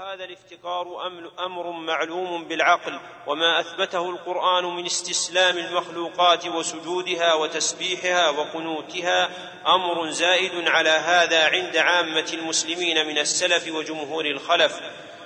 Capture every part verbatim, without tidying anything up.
وهذا الافتقار أمر معلوم بالعقل، وما أثبته القرآن من استسلام المخلوقات وسجودها وتسبيحها وقنوتها أمر زائد على هذا عند عامة المسلمين من السلف وجمهور الخلف.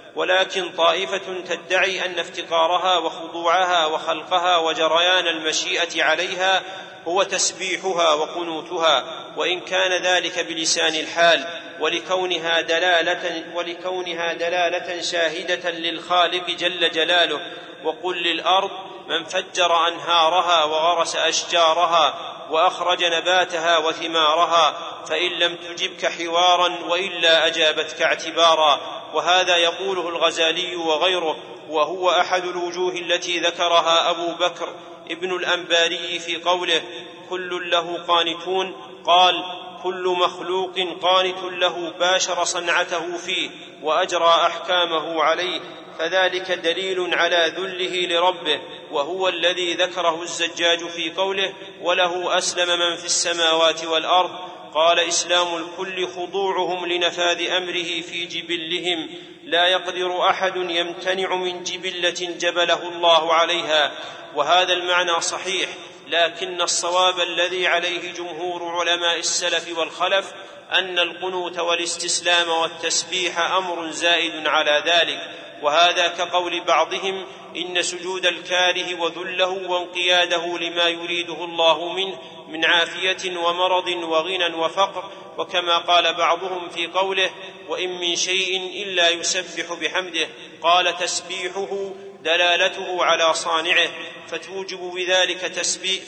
ولكن طائفة تدعي أن افتقارها وخضوعها وخلقها وجريان المشيئة عليها هو تسبيحها وقنوتها، وإن كان ذلك بلسان الحال، ولكونها دلالة, ولكونها دلالة شاهدة للخالق جل جلاله. وقل للأرض من فجر أنهارها وغرس أشجارها وأخرج نباتها وثمارها، فإن لم تجبك حوارا وإلا أجابتك اعتبارا. وهذا يقوله الغزالي وغيره، وهو أحد الوجوه التي ذكرها أبو بكر ابن الأنباري في قوله كل له قانتون. قال كل مخلوق قانت له باشر صنعته فيه وأجرى أحكامه عليه، فذلك دليل على ذله لربه، وهو الذي ذكره الزجاج في قوله وله أسلم من في السماوات والأرض. قال إسلام الكل خضوعهم لنفاذ أمره في جبلهم، لا يقدر أحد يمتنع من جبلة جبله الله عليها. وهذا المعنى صحيح، لكن الصواب الذي عليه جمهور علماء السلف والخلف أن القنوت والاستسلام والتسبيح أمر زائد على ذلك. وهذا كقول بعضهم إن سجود الكاره وذله وانقياده لما يريده الله منه من عافية ومرض وغنى وفقر، وكما قال بعضهم في قوله وإن من شيء إلا يسبح بحمده، قال تسبيحه دلالته على صانعه، فتوجب بذلك تسبيح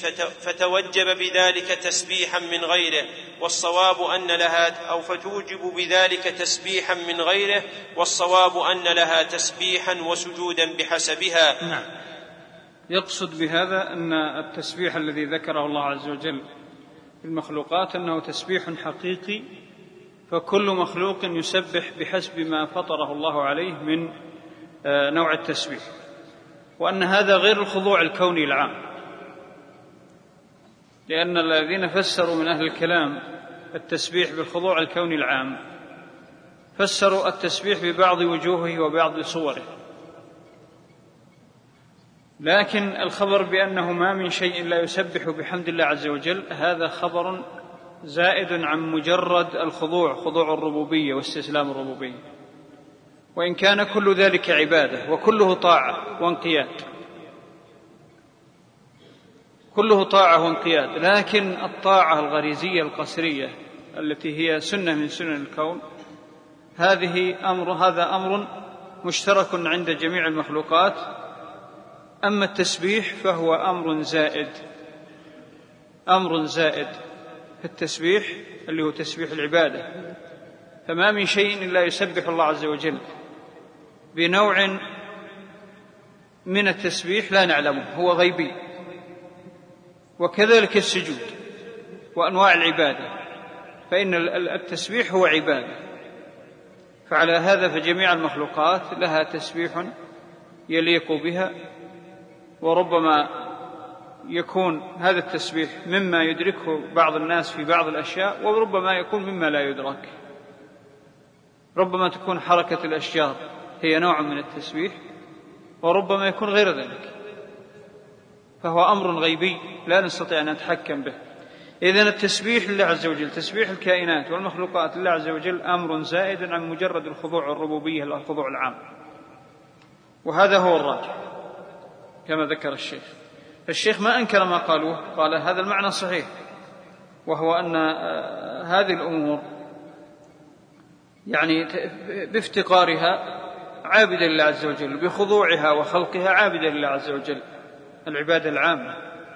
فتوجب بذلك تسبيحا من غيره، والصواب أن لها أو فتوجب بذلك تسبيحا من غيره والصواب أن لها تسبيحا وسجودا بحسبها. نعم. يقصد بهذا أن التسبيح الذي ذكره الله عز وجل في المخلوقات أنه تسبيح حقيقي، فكل مخلوق يسبح بحسب ما فطره الله عليه من نوع التسبيح، وأن هذا غير الخضوع الكوني العام، لأن الذين فسروا من أهل الكلام التسبيح بالخضوع الكوني العام فسروا التسبيح ببعض وجوهه وبعض صوره، لكن الخبر بأنه ما من شيء لا يسبح بحمد الله عز وجل هذا خبر زائد عن مجرد الخضوع، خضوع الربوبية واستسلام الربوبية، وإن كان كل ذلك عبادة وكله طاعة وانقياد، كله طاعة وانقياد، لكن الطاعة الغريزية القسرية التي هي سنة من سنن الكون هذه أمر هذا أمر مشترك عند جميع المخلوقات. أما التسبيح فهو أمر زائد، أمر زائد في التسبيح اللي هو تسبيح العبادة، فما من شيء إلا يسبح الله عز وجل بنوع من التسبيح لا نعلمه، هو غيبي. وكذلك السجود وأنواع العبادة، فإن التسبيح هو عبادة، فعلى هذا فجميع المخلوقات لها تسبيح يليق بها، وربما يكون هذا التسبيح مما يدركه بعض الناس في بعض الأشياء، وربما يكون مما لا يدرك. ربما تكون حركة الأشجار هي نوع من التسبيح، وربما يكون غير ذلك، فهو أمر غيبي لا نستطيع أن نتحكم به. إذن التسبيح لله عز وجل، تسبيح الكائنات والمخلوقات لله عز وجل أمر زائد عن مجرد الخضوع الربوبية، الخضوع العام، وهذا هو الراجح كما ذكر الشيخ. فالشيخ ما أنكر ما قالوه، قال هذا المعنى صحيح، وهو أن هذه الأمور يعني بافتقارها عابدة لله عز وجل، بخضوعها وخلقها عابدة لله عز وجل، العبادة العامة،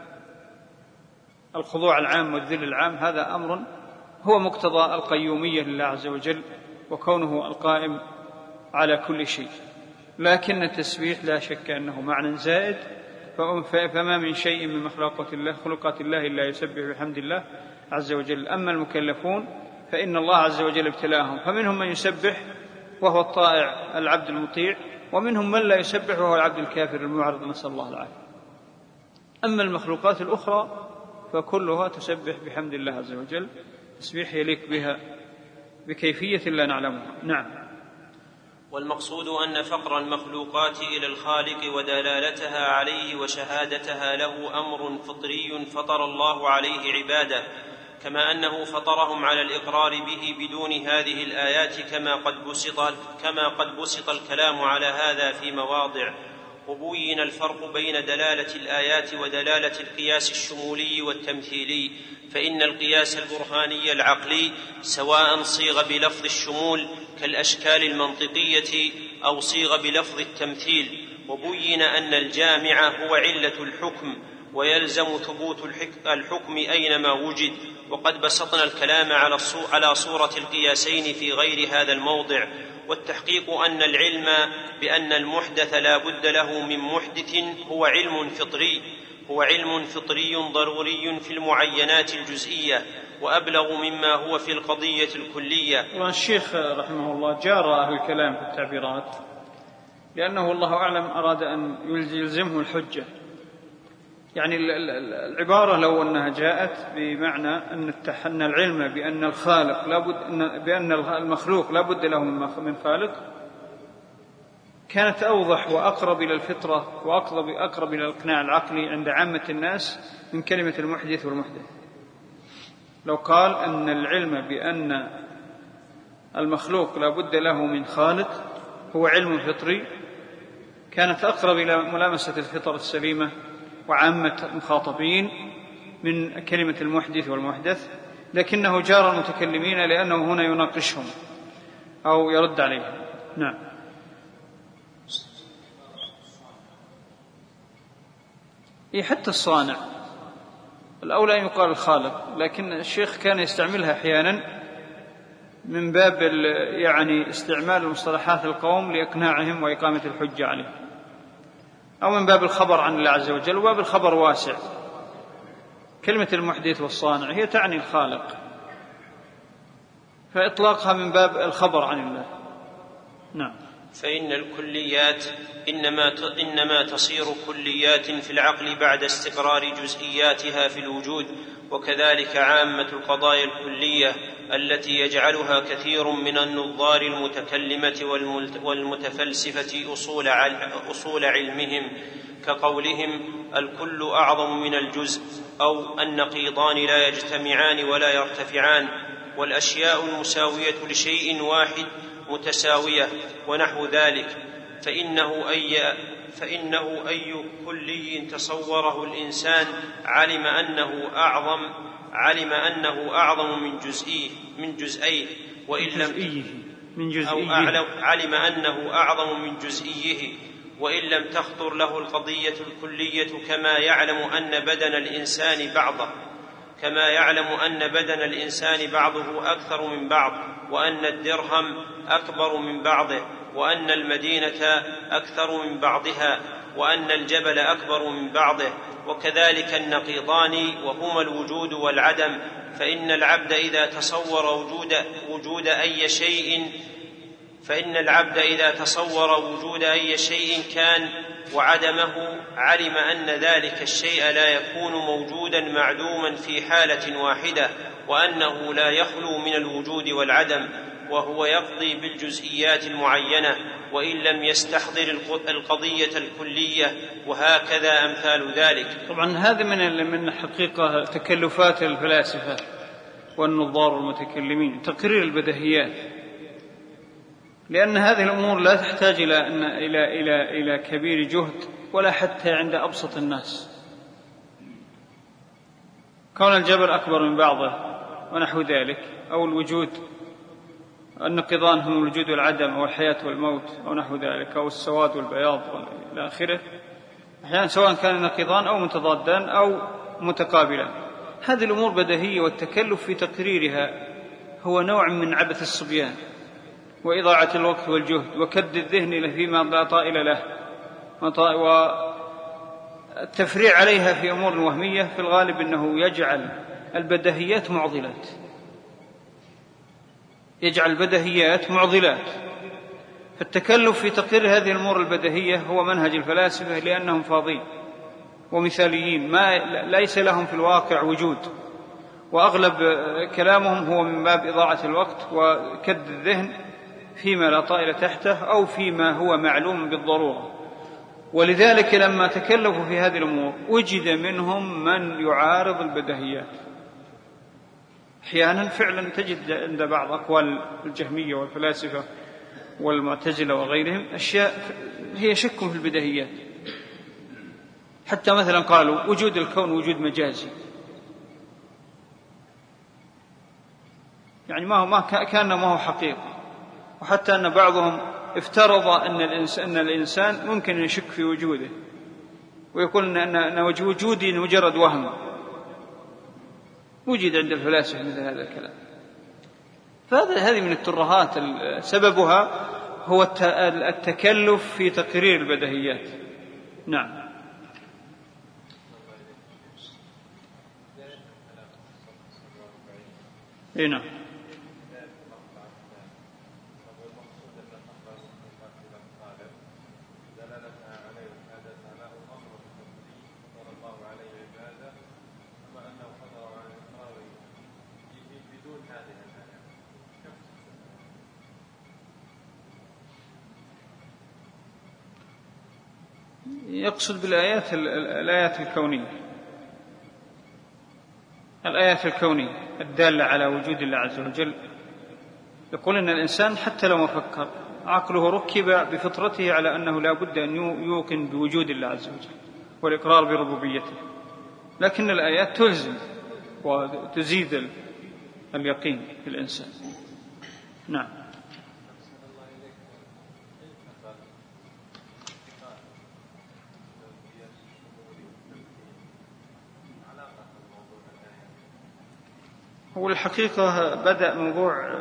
الخضوع العام والذل العام، هذا أمر هو مقتضى القيومية لله عز وجل وكونه القائم على كل شيء. لكن التسبيح لا شك أنه معنى زائد، فما من شيء من مخلوقات الله خلقات الله إلا يسبح بحمد الله عز وجل. أما المكلفون فإن الله عز وجل ابتلاهم، فمنهم من يسبح وهو الطائع العبد المطيع، ومنهم من لا يسبح وهو العبد الكافر المعرض، نسأل الله العافية. أما المخلوقات الأخرى فكلها تسبح بحمد الله عز وجل، تسبيح يليق بها بكيفية لا نعلمها. نعم. والمقصود أن فقر المخلوقات إلى الخالق ودلالتها عليه وشهادتها له أمر فطري فطر الله عليه عباده، كما أنه فطرهم على الإقرار به بدون هذه الآيات، كما قد بسط, كما قد بسط الكلام على هذا في مواضع. وبين الفرق بين دلالة الآيات ودلالة القياس الشمولي والتمثيلي، فإن القياس البرهاني العقلي سواء صيغ بلفظ الشمول كالأشكال المنطقية أو صيغ بلفظ التمثيل. وبين أن الجامع هو علة الحكم، ويلزم ثبوت الحكم أينما وجد. وقد بسطنا الكلام على صورة القياسين في غير هذا الموضع. والتحقيق أن العلم بأن المحدث لا بد له من محدث هو علم فطري هو علم فطري ضروري في المعينات الجزئية، وأبلغ مما هو في القضية الكلية. الشيخ رحمه الله جار أهل الكلام في التعبيرات، لأنه والله أعلم أراد أن يلزمه الحجة. يعني العبارة لو أنها جاءت بمعنى أن العلم بأن الخالق لابد بأن المخلوق لا بد له من خالق كانت أوضح وأقرب إلى الفطرة وأقرب أقرب إلى الإقناع العقلي عند عامة الناس من كلمة المحدث والمحدث. لو قال أن العلم بأن المخلوق لا بد له من خالق هو علم فطري كانت أقرب إلى ملامسة الفطرة السليمة وعامة المخاطبين من كلمة المحدث والمحدث، لكنه جار المتكلمين لأنه هنا يناقشهم أو يرد عليهم. نعم. إيه حتى الصانع الأولى أن يقال الخالق، لكن الشيخ كان يستعملها أحيانا من باب يعني استعمال المصطلحات القوم لإقناعهم وإقامة الحجة عليه، أو من باب الخبر عن الله عز وجل. وباب الخبر واسع. كلمة المحدث والصانع هي تعني الخالق، فإطلاقها من باب الخبر عن الله. نعم. فإن الكليات إنما إنما تصير كليات في العقل بعد استقرار جزئياتها في الوجود، وكذلك عامة القضايا الكلية التي يجعلها كثير من النظار المتكلمة والمتفلسفة أصول علمهم، كقولهم الكل أعظم من الجزء، أو النقيضان لا يجتمعان ولا يرتفعان، والأشياء المساوية لشيء واحد متساوية، ونحو ذلك. فإنه أي, فإنه أي كلي تصوره الإنسان علم أنه أعظم علم أنه أعظم من جزئيه من جزئيه وإن لم من جزئيه أو أعلم علم أنه أعظم من جزئيه وإن لم تخطر له القضية الكلية، كما يعلم أن بدن الإنسان بعضه كما يعلم أن بدن الإنسان بعضه أكثر من بعض، وأن الدرهم أكبر من بعضه، وأن المدينة أكثر من بعضها، وأن الجبل أكبر من بعضه، وكذلك النقيضان وهما الوجود والعدم. فإن العبد إذا تصور وجود, وجود أي شيء فإن العبد إذا تصور وجود أي شيء كان وعدمه علم أن ذلك الشيء لا يكون موجودا معدوما في حالة واحدة، وأنه لا يخلو من الوجود والعدم، وهو يقضي بالجزئيات المعينة وإن لم يستحضر القضية الكلية، وهكذا أمثال ذلك. طبعا هذا من من حقيقة تكلفات الفلاسفة والنظار والمتكلمين، تقرير البديهيات، لأن هذه الأمور لا تحتاج إلى إلى إلى إلى كبير جهد ولا حتى عند أبسط الناس. كون الجبل أكبر من بعضه ونحو ذلك، أو الوجود النقيضان هم الوجود والعدم، أو الحياة والموت أو نحو ذلك، أو السواد والبياض إلى آخره، أحيانا سواء كان نقيضان أو متضادان أو متقابلان. هذه الأمور بديهية، والتكلف في تقريرها هو نوع من عبث الصبيان وإضاعة الوقت والجهد وكد الذهن فيما لا طائل له، والتفريع عليها في أمور وهمية في الغالب أنه يجعل البديهيات معضلات يجعل البديهيات معضلات فالتكلف في تقرير هذه الأمور البديهية هو منهج الفلاسفة، لأنهم فاضين ومثاليين ما ليس لهم في الواقع وجود، وأغلب كلامهم هو من باب إضاعة الوقت وكد الذهن فيما لا طائل تحته أو فيما هو معلوم بالضرورة. ولذلك لما تكلفوا في هذه الأمور وجد منهم من يعارض البديهيات. أحيانا فعلا تجد عند بعض أقوال الجهمية والفلاسفة والمعتزلة وغيرهم أشياء هي شك في البديهيات. حتى مثلا قالوا وجود الكون وجود مجازي، يعني ما هو ما كان ما هو حقيقة. وحتى أن بعضهم افترض أن الإنسان, أن الإنسان ممكن يشك في وجوده ويقول أن, أن وجودي مجرد وهم. وجد عند الفلاسفة مثل هذا الكلام. فهذه من الترهات سببها هو التكلف في تقرير البديهيات. نعم. إيه نعم. يقصد بالآيات الآيات الكونية، الآيات الكونية الدالة على وجود الله عز وجل. يقول إن الإنسان حتى لو ما فكر عقله ركب بفطرته على أنه لا بد أن يوقن بوجود الله عز وجل والإقرار بربوبيته، لكن الآيات تلزم وتزيد اليقين في الإنسان. نعم. هو الحقيقة بدأ موضوع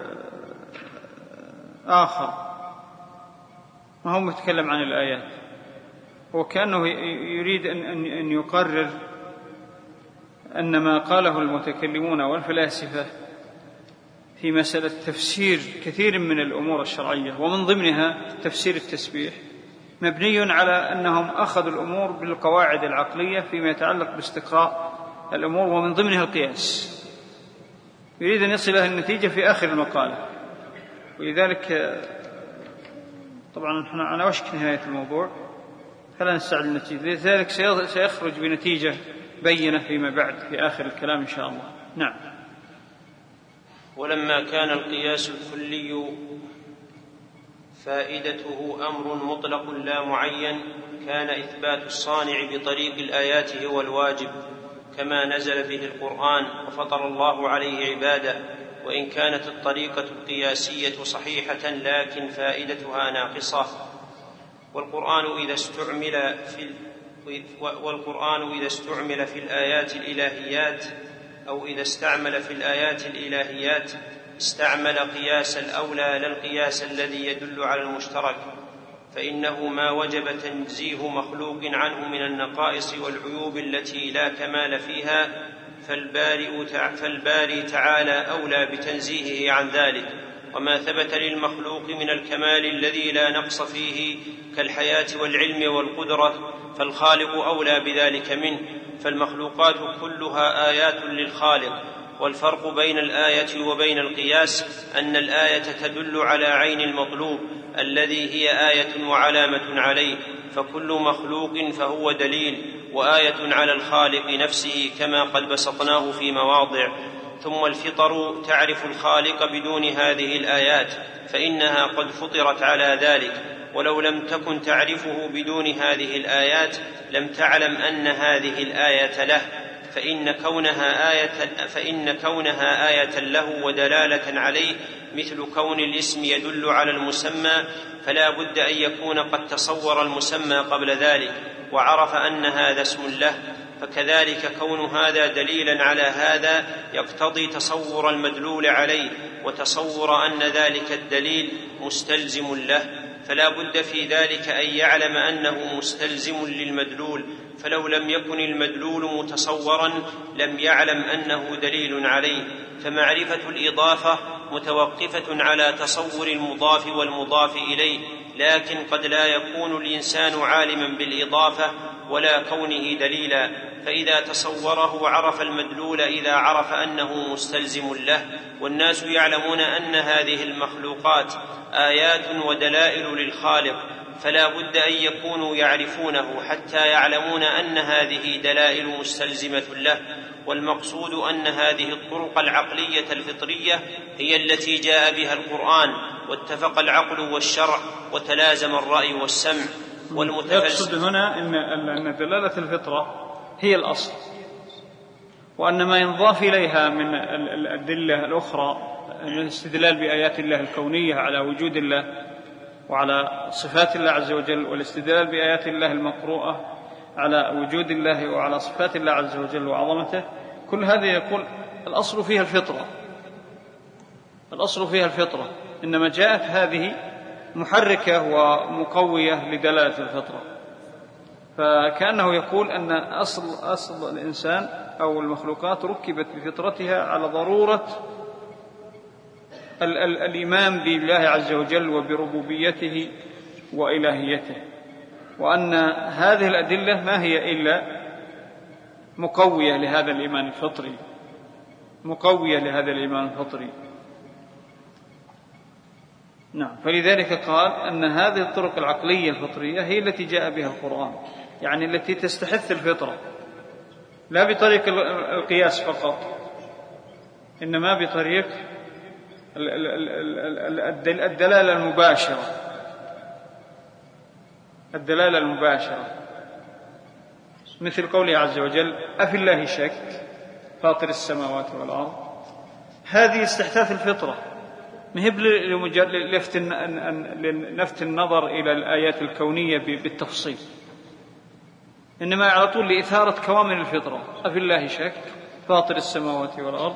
آخر، ما هو متكلم عن الآيات، وكأنه يريد أن يقرر أن ما قاله المتكلمون والفلاسفة في مسألة تفسير كثير من الأمور الشرعية ومن ضمنها تفسير التسبيح مبني على أنهم أخذوا الأمور بالقواعد العقلية فيما يتعلق باستقراء الأمور ومن ضمنها القياس. يريد أن يصل إلى النتيجة في آخر المقالة، ولذلك طبعا نحن على وشك نهاية الموضوع فلا نستعجل النتيجة، لذلك سيخرج بنتيجة بينة فيما بعد في آخر الكلام إن شاء الله. نعم. ولما كان القياس الكلي فائدته أمر مطلق لا معين، كان إثبات الصانع بطريق الآيات هو الواجب كما نزل به القرآن وفطر الله عليه عباده، وإن كانت الطريقة القياسية صحيحة لكن فائدتها ناقصة. والقرآن إذا استعمل في والقرآن إذا استعمل في الآيات الإلهيات أو إذا استعمل في الآيات الإلهيات استعمل قياس الأولى لا القياس الذي يدل على المشترك، فإنه ما وجب تنزيه مخلوق عنه من النقائص والعيوب التي لا كمال فيها، فالبارئ فالباري تعالى أولى بتنزيهه عن ذلك. وما ثبت للمخلوق من الكمال الذي لا نقص فيه كالحياة والعلم والقدرة فالخالق أولى بذلك منه، فالمخلوقات كلها آيات للخالق. والفرق بين الآية وبين القياس أن الآية تدل على عين المطلوب الذي هي آية وعلامة عليه، فكل مخلوق فهو دليل وآية على الخالق نفسه كما قد بسطناه في مواضع. ثم الفطر تعرف الخالق بدون هذه الآيات فإنها قد فطرت على ذلك، ولو لم تكن تعرفه بدون هذه الآيات لم تعلم أن هذه الآية له، فإن كونها آية, فإن كونها آية له ودلالة عليه مثل كون الاسم يدل على المسمى، فلا بد أن يكون قد تصور المسمى قبل ذلك وعرف أن هذا اسم له، فكذلك كون هذا دليلا على هذا يقتضي تصور المدلول عليه وتصور أن ذلك الدليل مستلزم له، فلا بد في ذلك أن يعلم أنه مستلزم للمدلول، فلو لم يكن المدلول متصورا لم يعلم أنه دليل عليه. فمعرفة الإضافة متوقفة على تصور المضاف والمضاف إليه، لكن قد لا يكون الإنسان عالما بالإضافة ولا كونه دليلا، فإذا تصوره عرف المدلول إذا عرف أنه مستلزم له. والناس يعلمون أن هذه المخلوقات آيات ودلائل للخالق، فلا بد أن يكونوا يعرفونه حتى يعلمون أن هذه دلائل مستلزمة له. والمقصود أن هذه الطرق العقلية الفطرية هي التي جاء بها القرآن، واتفق العقل والشرع وتلازم الرأي والسمع. يقصد هنا أن دلالة الفطرة هي الأصل، وأن ما ينضاف إليها من الأدلة الأخرى الاستدلال بآيات الله الكونية على وجود الله وعلى صفات الله عز وجل، والاستدلال بآيات الله المقروءة على وجود الله وعلى صفات الله عز وجل وعظمته، كل هذا يقول الأصل فيها الفطرة، الأصل فيها الفطرة، إنما جاءت هذه محركة ومقوية لدلالة الفطرة. فكأنه يقول أن أصل, أصل الإنسان أو المخلوقات ركبت بفطرتها على ضرورة ال- ال- الإيمان بالله عز وجل وبربوبيته وإلهيته، وأن هذه الأدلة ما هي إلا مقوية لهذا الإيمان الفطري، مقوية لهذا الإيمان الفطري. نعم، فلذلك قال أن هذه الطرق العقلية الفطرية هي التي جاء بها القرآن، يعني التي تستحث الفطرة، لا بطريق القياس فقط، إنما بطريق الدلالة المباشرة، الدلالة المباشرة، مثل قوله عز وجل: أفي الله شك فاطر السماوات والأرض. هذه استحداث الفطرة، مهب لنفت النظر إلى الآيات الكونية بالتفصيل، إنما على طول لإثارة كوامن الفطرة. أفي الله شك فاطر السماوات والأرض،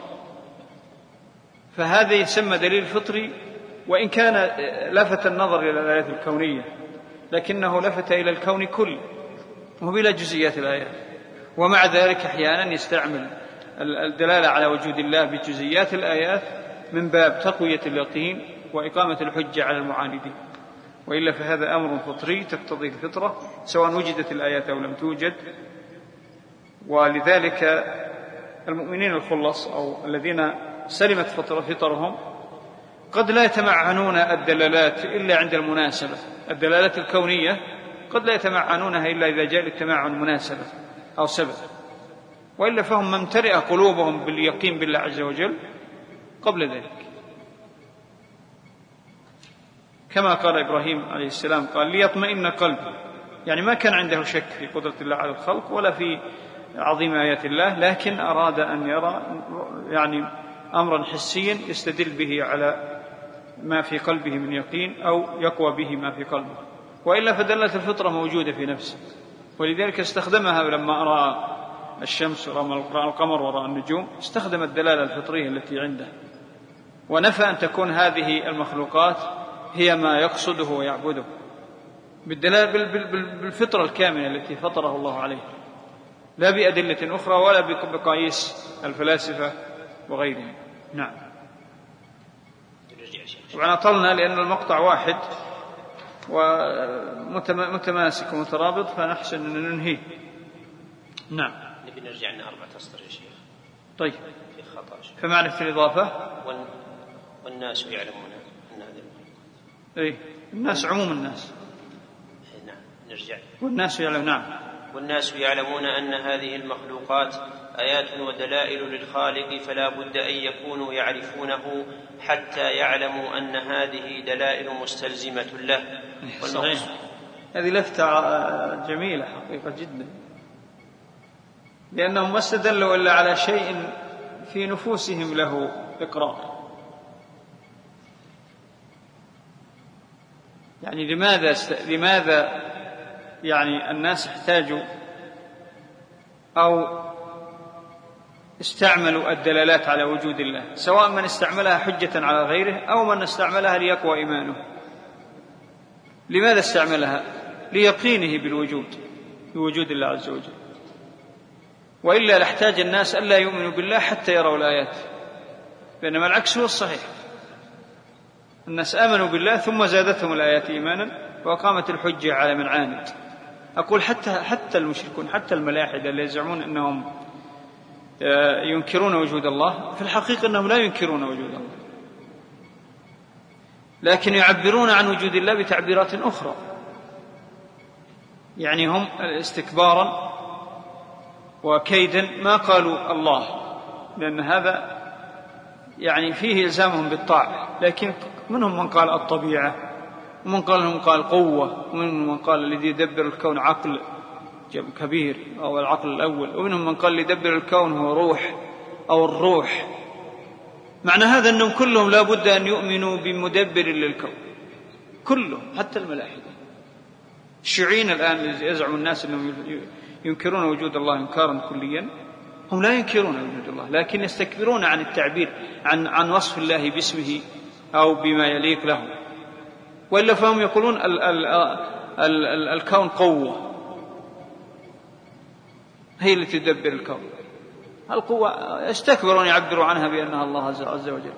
فهذا يسمى دليل فطري، وإن كان لفت النظر إلى الآيات الكونية لكنه لفت إلى الكون كله وبلا جزئيات الآيات. ومع ذلك أحيانا يستعمل الدلالة على وجود الله بجزئيات الآيات من باب تقوية اليقين وإقامة الحجة على المعاندين، وإلا فهذا أمر فطري تقتضي الفطرة سواء وجدت الآيات أو لم توجد. ولذلك المؤمنين الخلص أو الذين سلمت فطرهم قد لا يتمعنون الدلالات إلا عند المناسبة، الدلالات الكونية قد لا يتمعنونها إلا إذا جاء للتمعن مناسبة أو سبب، وإلا فهم ممتلئ قلوبهم باليقين بالله عز وجل قبل ذلك. كما قال إبراهيم عليه السلام قال: ليطمئن قلبي، يعني ما كان عنده شك في قدرة الله على الخلق ولا في عظيم آيات الله، لكن أراد أن يرى يعني أمرا حسيا يستدل به على ما في قلبه من يقين أو يقوى به ما في قلبه، وإلا فدلة الفطرة موجودة في نفسه، ولذلك استخدمها لما رأى الشمس ورأى القمر ورأى النجوم، استخدم الدلالة الفطرية التي عنده، ونفى أن تكون هذه المخلوقات هي ما يقصده ويعبده بالدلالة بالفطرة الكاملة التي فطره الله عليه، لا بأدلة أخرى ولا بقياس الفلاسفة وغيرهم. نعم. طبعا أطلنا لأن المقطع واحد ومتماسك ومترابط، فنحسن أن ننهيه. نعم. نبي نرجع لنا أربعة أسطر يا شيخ. طيب. في خطأ. فمعنى في الإضافة والناس يعلمون أن هذا إيه الناس عموم الناس. نعم نرجع. والناس يعلم. نعم. والناس يعلمون أن هذه المخلوقات آيات ودلائل للخالق، فلا بد أن يكونوا يعرفونه حتى يعلموا أن هذه دلائل مستلزمة له. صحيح. هذه لفتة جميلة حقيقة جدا، لأنهم ما استدلوا إلا على شيء في نفوسهم له إقرار. يعني لماذا لماذا يعني الناس احتاجوا أو استعملوا الدلالات على وجود الله، سواء من استعملها حجة على غيره أو من استعملها ليقوى إيمانه. لماذا استعملها؟ ليقينه بالوجود، بوجود الله عز وجل، وإلا لاحتاج الناس ألا يؤمنوا بالله حتى يروا الآيات، بينما العكس هو الصحيح، الناس آمنوا بالله ثم زادتهم الآيات إيمانا وأقامت الحجة على من عاند. أقول حتى حتى المشركون، حتى الملاحدة اللي يزعمون أنهم ينكرون وجود الله، في الحقيقة أنهم لا ينكرون وجود الله، لكن يعبرون عن وجود الله بتعبيرات أخرى. يعني هم استكبارا وكيدا ما قالوا الله، لأن هذا يعني فيه إلزامهم بالطاعة، لكن منهم من قال الطبيعة، ومن قال من قال قوة، ومنهم من قال الذي يدبر الكون عقل كبير أو العقل الأول، ومنهم من قال يدبر الكون هو روح أو الروح. معنى هذا أنهم كلهم لا بد أن يؤمنوا بمدبر للكون، كلهم حتى الملاحدة. الشيوعيين الآن يزعم الناس أنهم ينكرون وجود الله إنكارا كليا، هم لا ينكرون وجود الله، لكن يستكبرون عن التعبير عن عن وصف الله باسمه أو بما يليق له. وإلا فهم يقولون ال ال ال ال الكون قوة هي التي تدبر الكون. القوة يستكبرون يعبروا عنها بأنها الله عز وجل.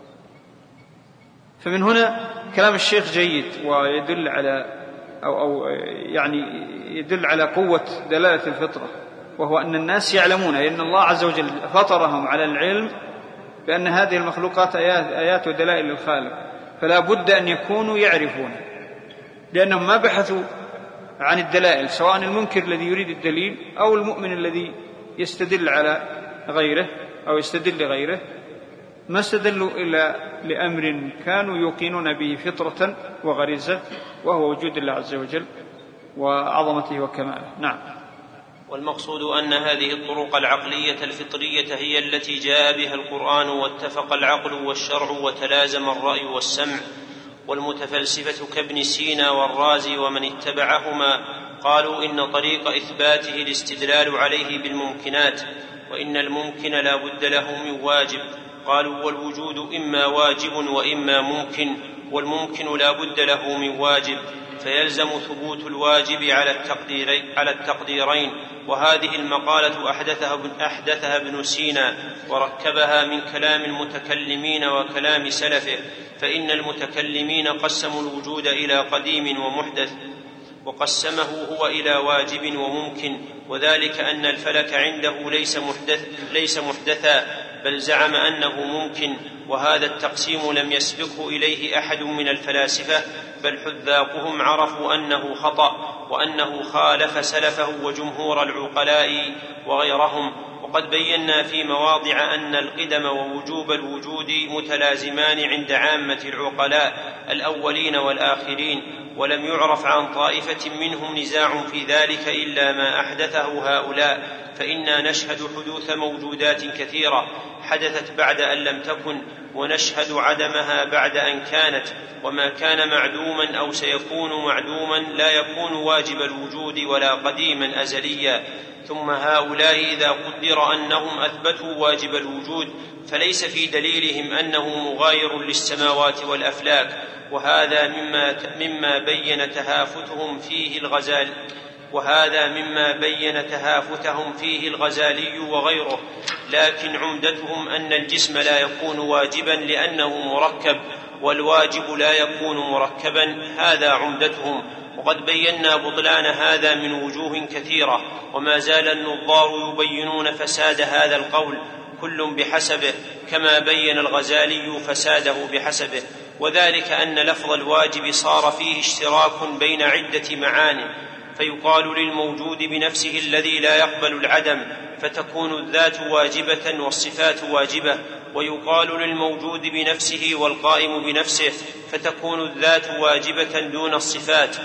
فمن هنا كلام الشيخ جيد، ويدل على أو, أو يعني يدل على قوة دلالة الفطرة، وهو أن الناس يعلمون أن الله عز وجل فطرهم على العلم بأن هذه المخلوقات آيات, آيات ودلائل للخالق، فلا بد أن يكونوا يعرفون، لأنهم ما بحثوا عن الدلائل، سواء المنكر الذي يريد الدليل أو المؤمن الذي يستدل على غيره أو يستدل لغيره، ما استدلوا إلا لأمر كانوا يوقنون به فطرة وغريزة، وهو وجود الله عز وجل وعظمته وكماله. نعم. والمقصود أن هذه الطرق العقلية الفطرية هي التي جاء بها القرآن، واتفق العقل والشرع وتلازم الرأي والسمع. والمتفلسفة كابن سينا والرازي ومن اتبعهما قالوا إن طريق إثباته الاستدلال عليه بالممكنات، وإن الممكن لا بد له من واجب. قالوا والوجود إما واجب وإما ممكن، والممكن لا بد له من واجب، فيلزم ثبوت الواجب على التقديرين, على التقديرين. وهذه المقالة أحدثها ابن, أحدثها ابن سينا، وركبها من كلام المتكلمين وكلام سلفه، فإن المتكلمين قسموا الوجود إلى قديم ومحدث، وقسمه هو إلى واجب وممكن، وذلك أن الفلك عنده ليس, محدث ليس محدثا، بل زعم أنه ممكن، وهذا التقسيم لم يسبقه إليه أحد من الفلاسفة، بل حذاقهم عرفوا أنه خطأ، وأنه خالف سلفه وجمهور العقلاء وغيرهم. وقد بينا في مواضع أن القدم ووجوب الوجود متلازمان عند عامة العقلاء الأولين والآخرين، ولم يعرف عن طائفة منهم نزاع في ذلك إلا ما أحدثه هؤلاء. فإنا نشهد حدوث موجودات كثيرة حدثت بعد أن لم تكن، ونشهد عدمها بعد أن كانت، وما كان معدوما أو سيكون معدوما لا يكون واجب الوجود ولا قديما أزليا. ثم هؤلاء إذا قدر أنهم أثبتوا واجب الوجود فليس في دليلهم أنه مغاير للسماوات والأفلاك، وهذا مما, مما بين تهافتهم فيه الغزال وهذا مما بين تهافتهم فيه الغزالي وغيره. لكن عمدتهم أن الجسم لا يكون واجبا لأنه مركب، والواجب لا يكون مركبا، هذا عمدتهم. وقد بينا بطلان هذا من وجوه كثيرة، وما زال النظار يبينون فساد هذا القول كل بحسبه، كما بين الغزالي فساده بحسبه. وذلك أن لفظ الواجب صار فيه اشتراك بين عدة معاني، فيقال للموجود بنفسه الذي لا يقبل العدم فتكون الذات واجبة والصفات واجبة، ويقال للموجود بنفسه والقائم بنفسه فتكون الذات واجبة دون الصفات،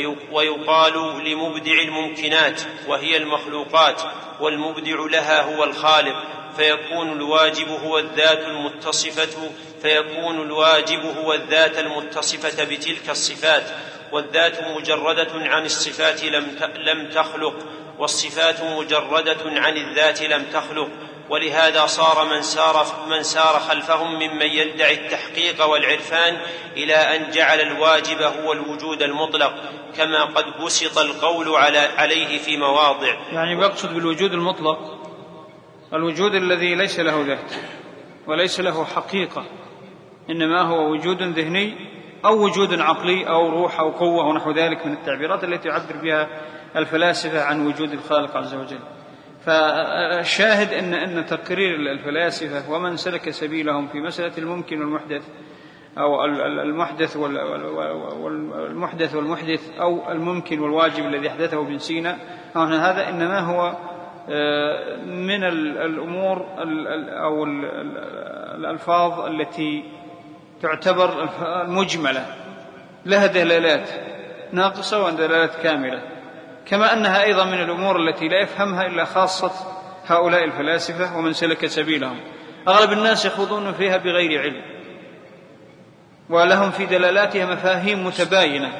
ويقال لمبدع الممكنات وهي المخلوقات والمبدع لها هو الخالق، فيكون الواجب هو الذات المتصفة فيكون الواجب هو الذات المتصفة بتلك الصفات، والذات مجردة عن الصفات لم تخلق، والصفات مجردة عن الذات لم تخلق. ولهذا صار من سار, من سار خلفهم ممن يدعي التحقيق والعرفان إلى أن جعل الواجب هو الوجود المطلق، كما قد بسط القول عليه في مواضع. يعني بقصد بالوجود المطلق الوجود الذي ليس له ذات وليس له حقيقة، إنما هو وجود ذهني أو وجود عقلي أو روح أو قوة أو نحو ذلك من التعبيرات التي يعبر بها الفلاسفة عن وجود الخالق عز وجل. فالشاهد أن أن تقرير الفلاسفة ومن سلك سبيلهم في مسألة الممكن والمحدث أو المحدث والمحدث والمحدث أو الممكن والواجب الذي أحدثه ابن سينا، هذا إنما هو من الأمور أو الألفاظ التي تعتبر مجملة لها دلالات ناقصة ودلالات كاملة، كما أنها أيضا من الأمور التي لا يفهمها إلا خاصة هؤلاء الفلاسفة ومن سلك سبيلهم. أغلب الناس يخوضون فيها بغير علم ولهم في دلالاتها مفاهيم متباينة،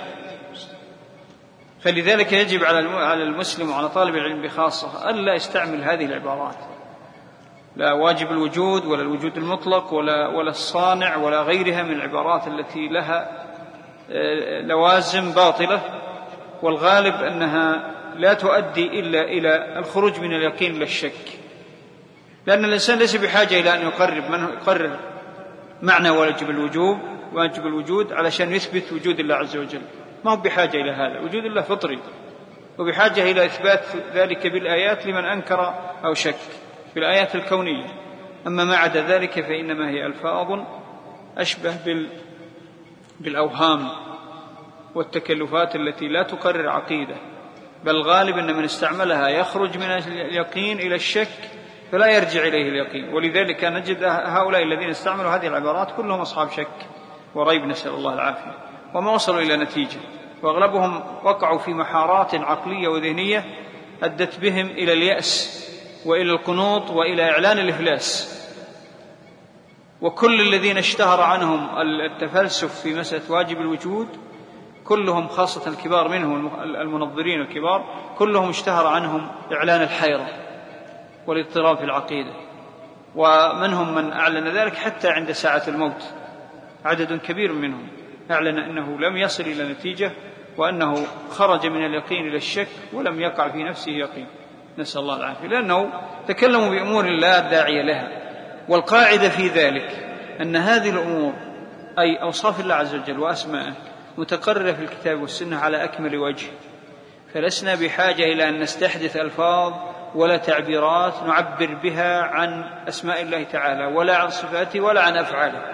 فلذلك يجب على المسلم وعلى طالب العلم بخاصة ألا يستعمل هذه العبارات، لا واجب الوجود ولا الوجود المطلق ولا, ولا الصانع ولا غيرها من العبارات التي لها لوازم باطلة، والغالب أنها لا تؤدي إلا إلى الخروج من اليقين إلى الشك، لأن الإنسان ليس بحاجة إلى أن يقرر من يقرر معنى واجب الوجوب واجب الوجود علشان يثبت وجود الله عز وجل، ما هو بحاجة إلى هذا، وجود الله فطري، وبحاجة إلى إثبات ذلك بالآيات لمن أنكر أو شك بالآيات الكونية. أما ما عدا ذلك فإنما هي ألفاظ أشبه بالأوهام والتكلفات التي لا تقرر عقيدة، بل الغالب أن من استعملها يخرج من اليقين إلى الشك فلا يرجع إليه اليقين. ولذلك نجد هؤلاء الذين استعملوا هذه العبارات كلهم أصحاب شك وريب، نسأل الله العافية، وما وصلوا إلى نتيجة، وأغلبهم وقعوا في محارات عقلية وذهنية أدت بهم إلى اليأس وإلى القنوط وإلى إعلان الإفلاس. وكل الذين اشتهر عنهم التفلسف في مسألة واجب الوجود كلهم، خاصة الكبار منهم المنظرين الكبار، كلهم اشتهر عنهم إعلان الحيرة والاضطراب في العقيدة، ومنهم من أعلن ذلك حتى عند ساعة الموت، عدد كبير منهم أعلن أنه لم يصل إلى نتيجة وأنه خرج من اليقين إلى الشك ولم يقع في نفسه يقين، نسأل الله العافية، لأنه تكلموا بأمور لا داعي لها. والقاعدة في ذلك أن هذه الأمور أي أوصاف الله عز وجل وأسماءه متقررة في الكتاب والسنة على أكمل وجه، فلسنا بحاجة إلى أن نستحدث ألفاظ ولا تعبيرات نعبر بها عن أسماء الله تعالى ولا عن صفاته ولا عن أفعاله،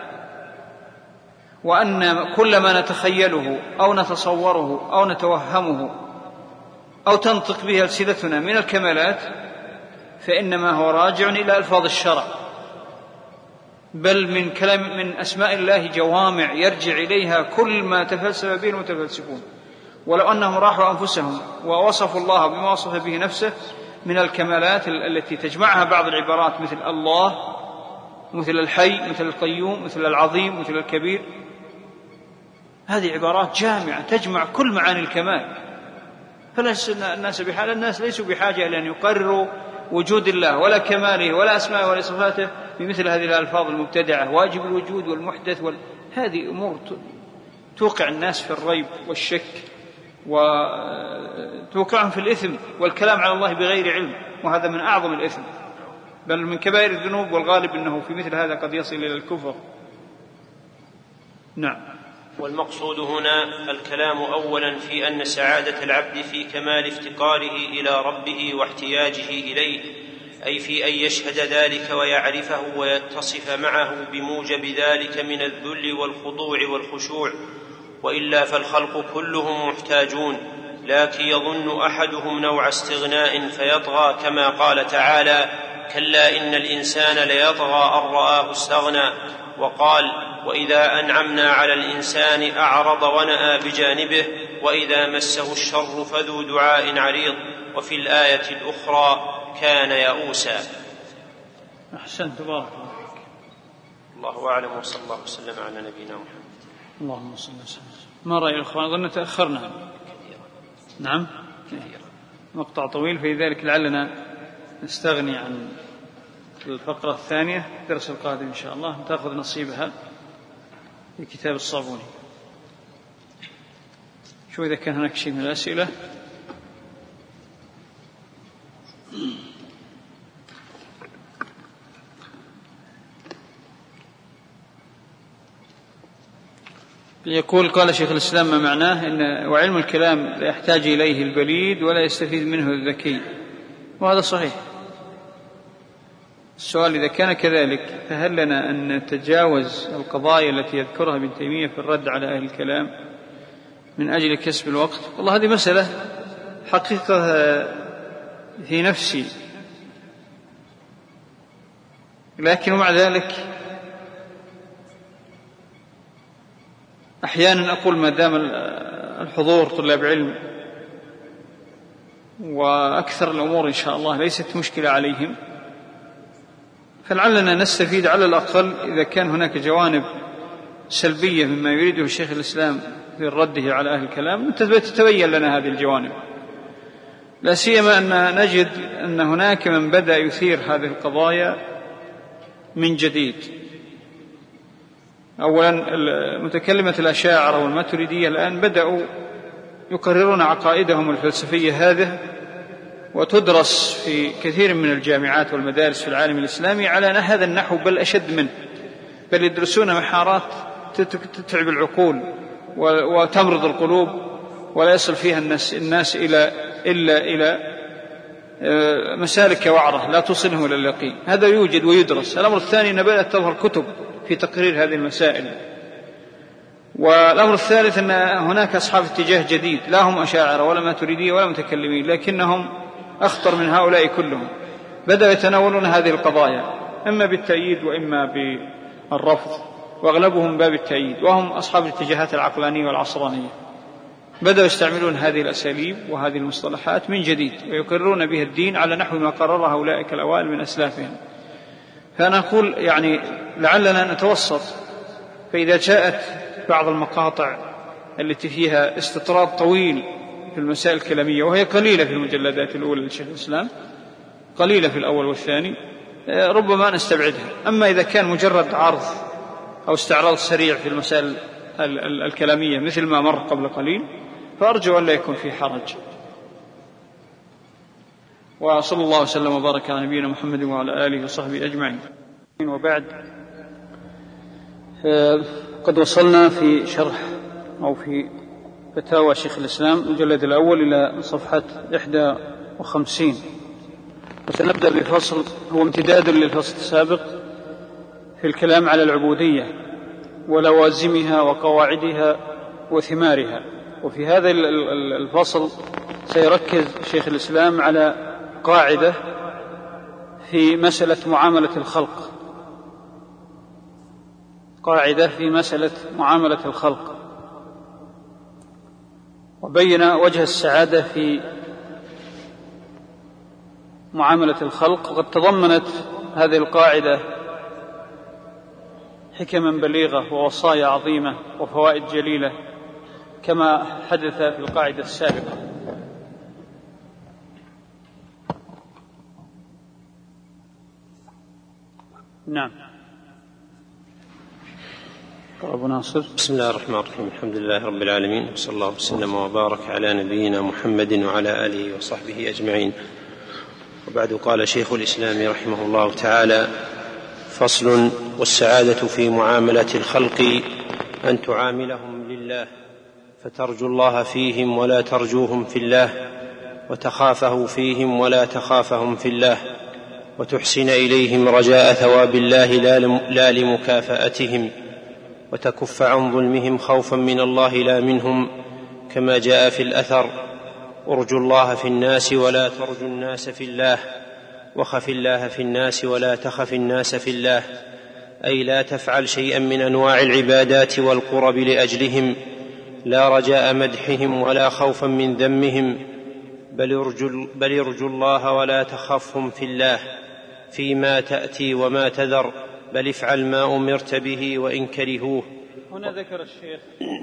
وأن كل ما نتخيله أو نتصوره أو نتوهمه أو تنطق به ألسنتنا من الكمالات فإنما هو راجع إلى ألفاظ الشرع، بل من كلام من أسماء الله جوامع يرجع إليها كل ما تفلسف به المتفلسفون، ولو أنهم راحوا أنفسهم ووصفوا الله بما وصف به نفسه من الكمالات التي تجمعها بعض العبارات مثل الله، مثل الحي، مثل القيوم، مثل العظيم، مثل الكبير، هذه عبارات جامعة تجمع كل معاني الكمال. فليس الناس بحاجة الناس ليسوا بحاجة إلى أن يقرروا وجود الله ولا كماله ولا أسماءه ولا صفاته بمثل هذه الألفاظ المبتدعة، واجب الوجود والمحدث وال... هذه أمور توقع الناس في الريب والشك وتوقعهم في الإثم والكلام على الله بغير علم، وهذا من أعظم الإثم بل من كبائر الذنوب، والغالب أنه في مثل هذا قد يصل إلى الكفر. نعم. والمقصود هنا الكلام أولا في أن سعادة العبد في كمال افتقاره إلى ربه واحتياجه إليه، أي في أن يشهد ذلك ويعرفه ويتصف معه بموجب ذلك من الذل والخضوع والخشوع، وإلا فالخلق كلهم محتاجون، لكن يظن أحدهم نوع استغناء فيطغى، كما قال تعالى: كلا إن الإنسان ليطغى أن رآه استغنى. وقال: وإذا أنعمنا على الإنسان أعرض ونأى بجانبه وإذا مسه الشر فذو دعاء عريض. وفي الآية الأخرى: كان يئوسا. أحسنت، بارك الله فيك. الله أعلم، وصلى الله وسلم على نبينا محمد. اللهم صل وسلم. ما رأي الأخوان؟ أظن تأخرنا. نعم، مقطع طويل، في ذلك لعلنا نستغني عن الفقرة الثانية الدرس القادم إن شاء الله، تأخذ نصيبها في كتاب الصابوني. شو إذا كان هناك شيء من الأسئلة؟ يقول قال شيخ الإسلام ما معناه إن وعلم الكلام لا يحتاج إليه البليد ولا يستفيد منه الذكي، وهذا صحيح. السؤال إذا كان كذلك فهل لنا أن نتجاوز القضايا التي يذكرها ابن تيمية في الرد على أهل الكلام من أجل كسب الوقت؟ والله هذه مسألة حقيقة في نفسي، لكن مع ذلك أحيانا أقول ما دام الحضور طلاب علم وأكثر الأمور إن شاء الله ليست مشكلة عليهم، فلعلنا نستفيد على الأقل إذا كان هناك جوانب سلبية مما يريده الشيخ الإسلام في رده على أهل الكلام تتبين لنا هذه الجوانب، لا سيما أن نجد أن هناك من بدأ يثير هذه القضايا من جديد. أولا متكلمة الأشاعرة والماتريدية الآن بدأوا يقررون عقائدهم الفلسفية هذه، وتدرس في كثير من الجامعات والمدارس في العالم الإسلامي على هذا النحو بل أشد منه، بل يدرسون محارات تتعب العقول وتمرض القلوب ولا يصل فيها الناس, الناس إلى إلا إلى مسالك وعرة لا توصلهم إلى اليقين. هذا يوجد ويدرس. الأمر الثاني أن بدأت تظهر كتب في تقرير هذه المسائل. والأمر الثالث أن هناك أصحاب اتجاه جديد لا هم أشاعرة ولا ماتريدية ولا متكلمين، لكنهم أخطر من هؤلاء كلهم، بدأوا يتناولون هذه القضايا إما بالتأييد وإما بالرفض، وأغلبهم باب التأييد، وهم أصحاب الاتجاهات العقلانية والعصرانية. بدأوا يستعملون هذه الأساليب وهذه المصطلحات من جديد ويقررون بها الدين على نحو ما قرره أولئك الأوائل من أسلافهم. فأنا أقول يعني لعلنا نتوسط، فإذا جاءت بعض المقاطع التي فيها استطراد طويل في المسائل الكلامية، وهي قليلة في المجلدات الأولى لشيخ الإسلام، قليلة في الأول والثاني، ربما نستبعدها. أما إذا كان مجرد عرض أو استعراض سريع في المسائل الكلامية مثل ما مر قبل قليل، فأرجو أن لا يكون في حرج. وصلى الله وسلم وبارك على نبينا محمد وعلى آله وصحبه أجمعين. وبعد، قد وصلنا في شرح أو في فتاوى شيخ الإسلام المجلد الأول إلى صفحة إحدى وخمسين، وسنبدأ بفصل هو امتداد للفصل السابق في الكلام على العبودية ولوازمها وقواعدها وثمارها. وفي هذا الفصل سيركز شيخ الإسلام على قاعدة في مسألة معاملة الخلق، قاعدة في مسألة معاملة الخلق، وبين وجه السعادة في معاملة الخلق. وقد تضمنت هذه القاعدة حكما بليغة ووصايا عظيمة وفوائد جليلة كما حدث في القاعدة السابقة. نعم. أبو ناصر. بسم الله الرحمن الرحيم، الحمد لله رب العالمين، وصلى الله وسلم وبارك على نبينا محمد وعلى آله وصحبه أجمعين. وبعد، قال شيخ الإسلام رحمه الله تعالى: فصل: والسعادة في معاملة الخلق أن تعاملهم لله فترجو الله فيهم ولا ترجوهم في الله، وتخافه فيهم ولا تخافهم في الله، وتحسن إليهم رجاء ثواب الله لا لمكافأتهم، وتكف عن ظلمهم خوفا من الله لا منهم، كما جاء في الأثر: ارجوا الله في الناس ولا ترجوا الناس في الله، وخف الله في الناس ولا تخف الناس في الله، أي لا تفعل شيئا من أنواع العبادات والقرب لأجلهم، لا رجاء مدحهم ولا خوفا من ذمهم، بل ارجوا, بل ارجوا الله ولا تخفهم في الله فيما تأتي وما تذر، بل افعل ما أمرت به وإن كرهوه. هنا ذكر الشيخ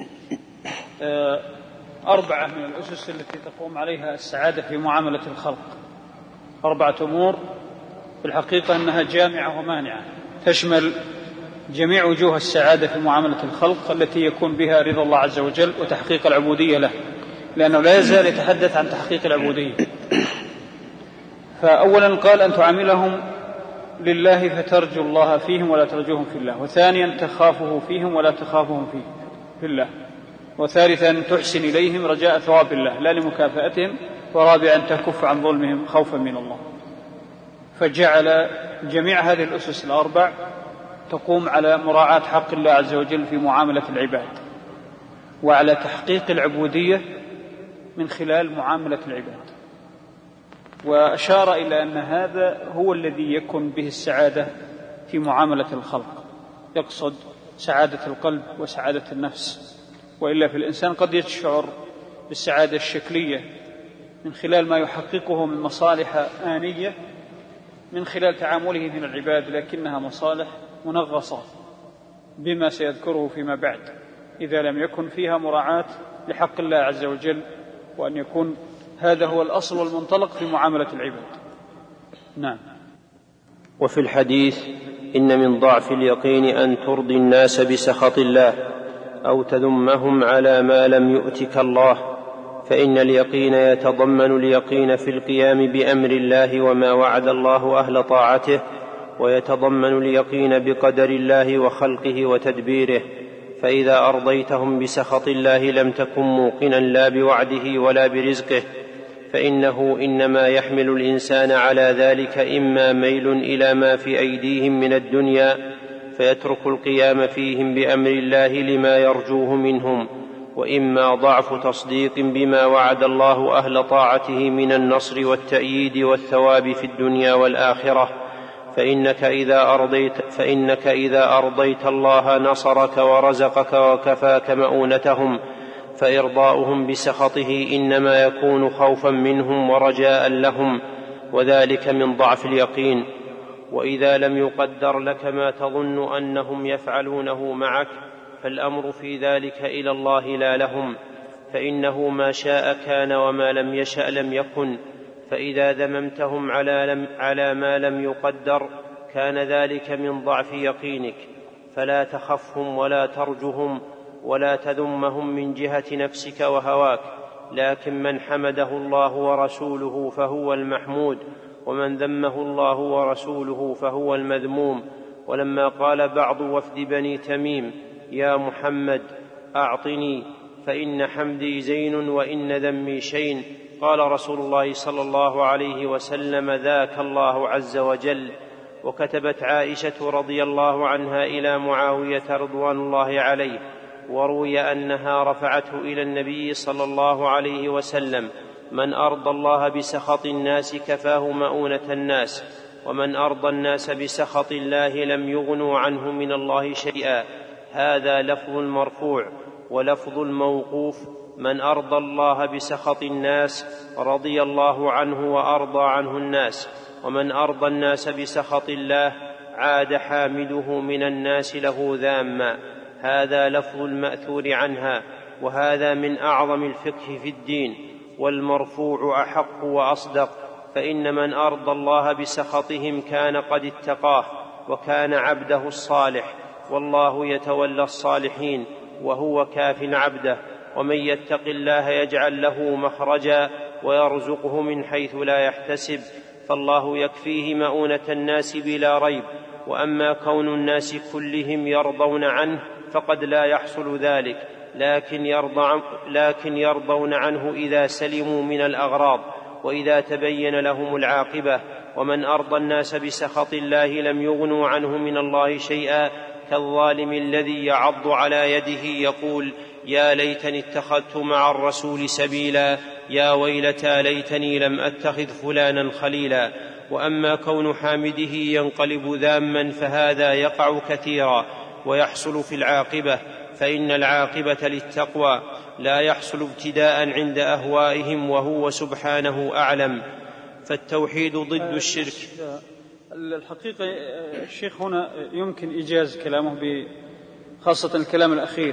أربعة من الأسس التي تقوم عليها السعادة في معاملة الخلق، أربعة أمور في الحقيقة أنها جامعة ومانعة، تشمل جميع وجوه السعادة في معاملة الخلق التي يكون بها رضا الله عز وجل وتحقيق العبودية له، لأنه لا يزال يتحدث عن تحقيق العبودية. فأولا قال أن تعاملهم لله فترجو الله فيهم ولا ترجوهم في الله، وثانيا تخافه فيهم ولا تخافهم فيه في الله، وثالثا تحسن إليهم رجاء ثواب الله لا لمكافأتهم، ورابعا تكف عن ظلمهم خوفا من الله. فجعل جميع هذه الأسس الأربع تقوم على مراعاة حق الله عز وجل في معاملة العباد، وعلى تحقيق العبودية من خلال معاملة العباد. وأشار إلى أن هذا هو الذي يكون به السعادة في معاملة الخلق، يقصد سعادة القلب وسعادة النفس. وإلا في الإنسان قد يشعر بالسعادة الشكلية من خلال ما يحققه من مصالح آنية من خلال تعامله من العباد، لكنها مصالح منغصة بما سيذكره فيما بعد إذا لم يكن فيها مراعاة لحق الله عز وجل، وأن يكون هذا هو الأصل والمنطلق في معاملة العباد. نعم. وفي الحديث: إن من ضعف اليقين أن ترضي الناس بسخط الله أو تذمهم على ما لم يؤتك الله، فإن اليقين يتضمن اليقين في القيام بأمر الله وما وعد الله أهل طاعته، ويتضمن اليقين بقدر الله وخلقه وتدبيره. فإذا أرضيتهم بسخط الله لم تكن موقنا لا بوعده ولا برزقه، فإنه إنما يحمل الإنسان على ذلك إما ميل إلى ما في أيديهم من الدنيا فيترك القيام فيهم بأمر الله لما يرجوه منهم، وإما ضعف تصديق بما وعد الله أهل طاعته من النصر والتأييد والثواب في الدنيا والآخرة. فإنك إذا أرضيت, فإنك إذا أرضيت الله نصرك ورزقك وكفاك مؤونتهم، فإرضاؤهم بسخطه إنما يكون خوفا منهم ورجاء لهم، وذلك من ضعف اليقين. وإذا لم يقدر لك ما تظن أنهم يفعلونه معك فالأمر في ذلك إلى الله لا لهم، فإنه ما شاء كان وما لم يشأ لم يكن. فإذا ذممتهم على, لم على ما لم يقدر كان ذلك من ضعف يقينك، فلا تخفهم ولا ترجهم ولا تذمهم من جهة نفسك وهواك، لكن من حمده الله ورسوله فهو المحمود، ومن ذمه الله ورسوله فهو المذموم. ولما قال بعض وفد بني تميم: يا محمد أعطني فإن حمدي زين وإن ذمي شين، قال رسول الله صلى الله عليه وسلم: ذاك الله عز وجل. وكتبت عائشة رضي الله عنها إلى معاوية رضوان الله عليه، وروي أنها رفعته إلى النبي صلى الله عليه وسلم: من أرضى الله بسخط الناس كفاه مؤونة الناس، ومن أرضى الناس بسخط الله لم يغنوا عنه من الله شيئا. هذا لفظ المرفوع. ولفظ الموقوف: من أرضى الله بسخط الناس رضي الله عنه وأرضى عنه الناس، ومن أرضى الناس بسخط الله عاد حامده من الناس له ذاما. هذا لفظ المأثور عنها، وهذا من أعظم الفقه في الدين، والمرفوع أحق وأصدق. فإن من أرضى الله بسخطهم كان قد اتقاه وكان عبده الصالح، والله يتولى الصالحين وهو كاف عبده. ومن يتق الله يجعل له مخرجا ويرزقه من حيث لا يحتسب، فالله يكفيه مؤونة الناس بلا ريب. وأما كون الناس كلهم يرضون عنه فقد لا يحصل ذلك، لكن, يرضى لكن يرضون عنه إذا سلموا من الأغراض وإذا تبين لهم العاقبة. ومن أرضى الناس بسخط الله لم يغنوا عنه من الله شيئا، كالظالم الذي يعض على يده يقول: يا ليتني اتخذت مع الرسول سبيلا، يا ويلتى ليتني لم أتخذ فلانا خليلا. وأما كون حامده ينقلب ذاما فهذا يقع كثيرا ويحصل في العاقبة، فإن العاقبة للتقوى، لا يحصل ابتداء عند أهوائهم، وهو سبحانه أعلم. فالتوحيد ضد الشرك. الحقيقة الشيخ هنا يمكن إيجاز كلامه خاصة الكلام الأخير،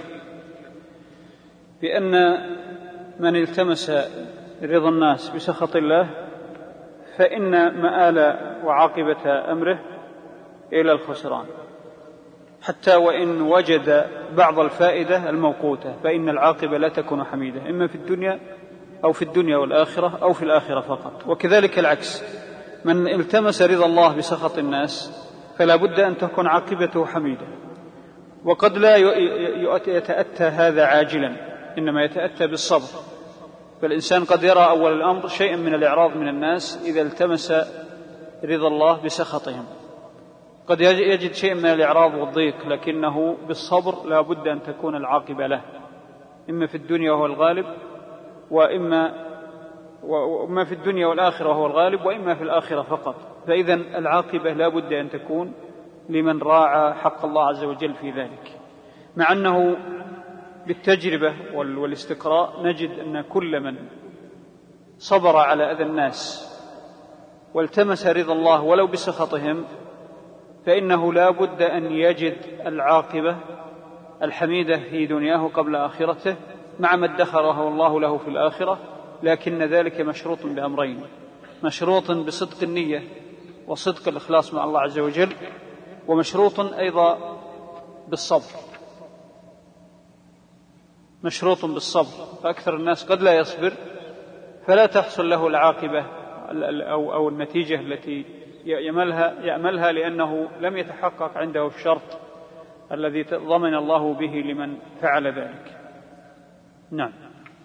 بأن من التمس رضا الناس بسخط الله فإن مآل وعاقبة أمره إلى الخسران، حتى وإن وجد بعض الفائدة الموقوتة، فإن العاقبة لا تكون حميدة، إما في الدنيا أو في الدنيا والآخرة أو في الآخرة فقط. وكذلك العكس، من التمس رضا الله بسخط الناس فلا بد أن تكون عاقبته حميدة. وقد لا يتأتى هذا عاجلا، إنما يتأتى بالصبر. فالإنسان قد يرى أول الأمر شيئا من الإعراض من الناس إذا التمس رضا الله بسخطهم، قد يجد شيئا من الإعراض والضيق، لكنه بالصبر لا بد أن تكون العاقبة له، إما في الدنيا وهو الغالب، وإما وما في الدنيا والآخرة وهو الغالب، وإما في الآخرة فقط. فإذا العاقبة لا بد أن تكون لمن راعى حق الله عز وجل في ذلك، مع أنه بالتجربة والاستقراء نجد أن كل من صبر على أذى الناس والتمس رضا الله ولو بسخطهم فإنه لا بد أن يجد العاقبة الحميدة في دنياه قبل آخرته، مع ما ادخره الله له في الآخرة، لكن ذلك مشروط بأمرين: مشروط بصدق النية وصدق الإخلاص مع الله عز وجل، ومشروط أيضا بالصبر، مشروط بالصبر. فأكثر الناس قد لا يصبر فلا تحصل له العاقبة أو, أو النتيجة التي يأملها, يأملها لأنه لم يتحقق عنده الشرط الذي ضمن الله به لمن فعل ذلك. نعم.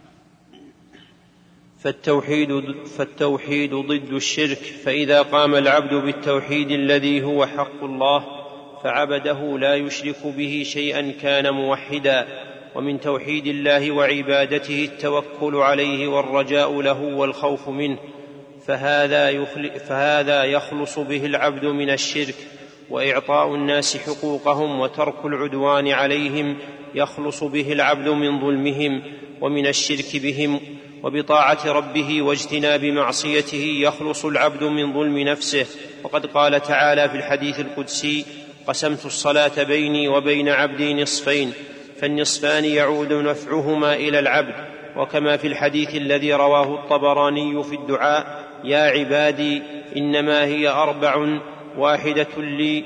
فالتوحيد, فالتوحيد ضد الشرك، فإذا قام العبد بالتوحيد الذي هو حق الله فعبده لا يشرك به شيئا كان موحدا. ومن توحيد الله وعبادته التوكل عليه والرجاء له والخوف منه، فهذا, فهذا يخلص به العبد من الشرك. وإعطاء الناس حقوقهم وترك العدوان عليهم يخلص به العبد من ظلمهم ومن الشرك بهم. وبطاعة ربه واجتناب معصيته يخلص العبد من ظلم نفسه. وقد قال تعالى في الحديث القدسي: قسمت الصلاة بيني وبين عبدي نصفين، فالنصفان يعود نفعهما إلى العبد. وكما في الحديث الذي رواه الطبراني في الدعاء: يا عبادي إنما هي أربع، واحدة لي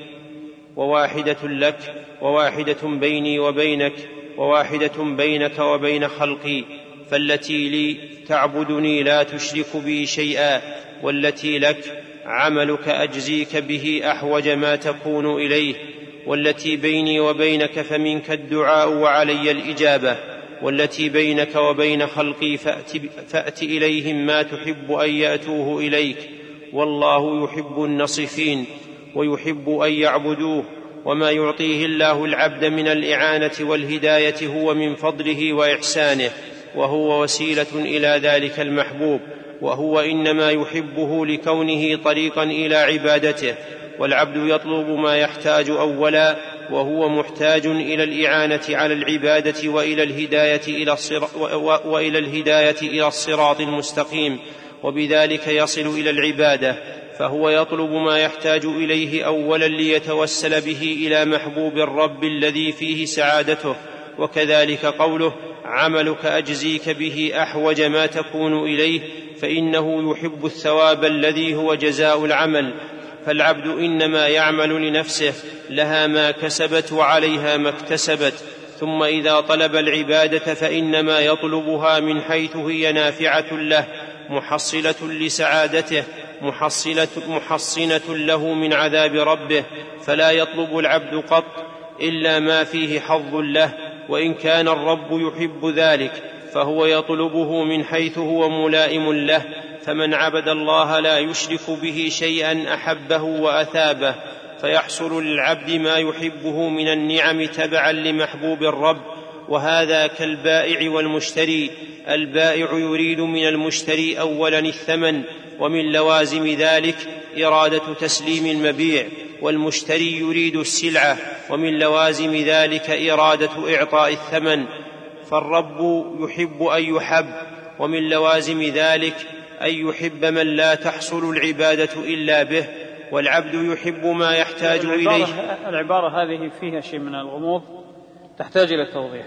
وواحدة لك وواحدة بيني وبينك وواحدة بينك وبين خلقي، فالتي لي تعبدني لا تشرك بي شيئا، والتي لك عملك أجزيك به أحوج ما تكون إليه، والتي بيني وبينك فمنك الدعاء وعلي الإجابة، والتي بينك وبين خلقي فأت, فأت إليهم ما تحب أن يأتوه إليك، والله يحب النصفين ويحب أن يعبدوه. وما يعطيه الله العبد من الإعانة والهداية هو من فضله وإحسانه، وهو وسيلة إلى ذلك المحبوب، وهو إنما يحبه لكونه طريقا إلى عبادته. والعبد يطلب ما يحتاج أولا، وهو محتاج إلى الإعانة على العبادة وإلى الهداية إلى الصراط, وإلى الهداية إلى الصراط المستقيم، وبذلك يصل إلى العبادة. فهو يطلب ما يحتاج إليه أولا ليتوسل به إلى محبوب الرب الذي فيه سعادته. وكذلك قوله: عملك أجزيك به أحوج ما تكون إليه، فإنه يحب الثواب الذي هو جزاء العمل. فالعبد إنما يعمل لنفسه، لها ما كسبت وعليها ما اكتسبت. ثم إذا طلب العبادة فإنما يطلبها من حيث هي نافعة له، محصلة لسعادته، محصلة محصنة له من عذاب ربه. فلا يطلب العبد قط إلا ما فيه حظ له، وإن كان الرب يحب ذلك فهو يطلبه من حيث هو ملائم له. فمن عبد الله لا يشرك به شيئا أحبه وأثابه، فيحصل للعبد ما يحبه من النعم تبعا لمحبوب الرب. وهذا كالبائع والمشتري، البائع يريد من المشتري أولا الثمن، ومن لوازم ذلك إرادة تسليم المبيع، والمشتري يريد السلعة، ومن لوازم ذلك إرادة إعطاء الثمن. فالرب يحب أن يحب، ومن لوازم ذلك أن يحب من لا تحصل العبادة إلا به، والعبد يحب ما يحتاج العبارة إليه. العبارة هذه فيها شيء من الغموض تحتاج إلى توضيح.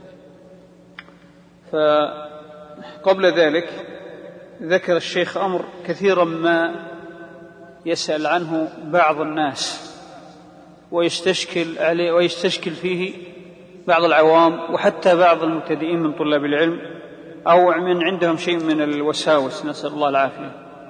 فقبل ذلك ذكر الشيخ أمر كثيرا ما يسأل عنه بعض الناس ويستشكل عليه ويستشكل فيه بعض العوام وحتى بعض المبتدئين من طلاب العلم، أو من عندهم شيء من الوساوس، نسأل الله العافية.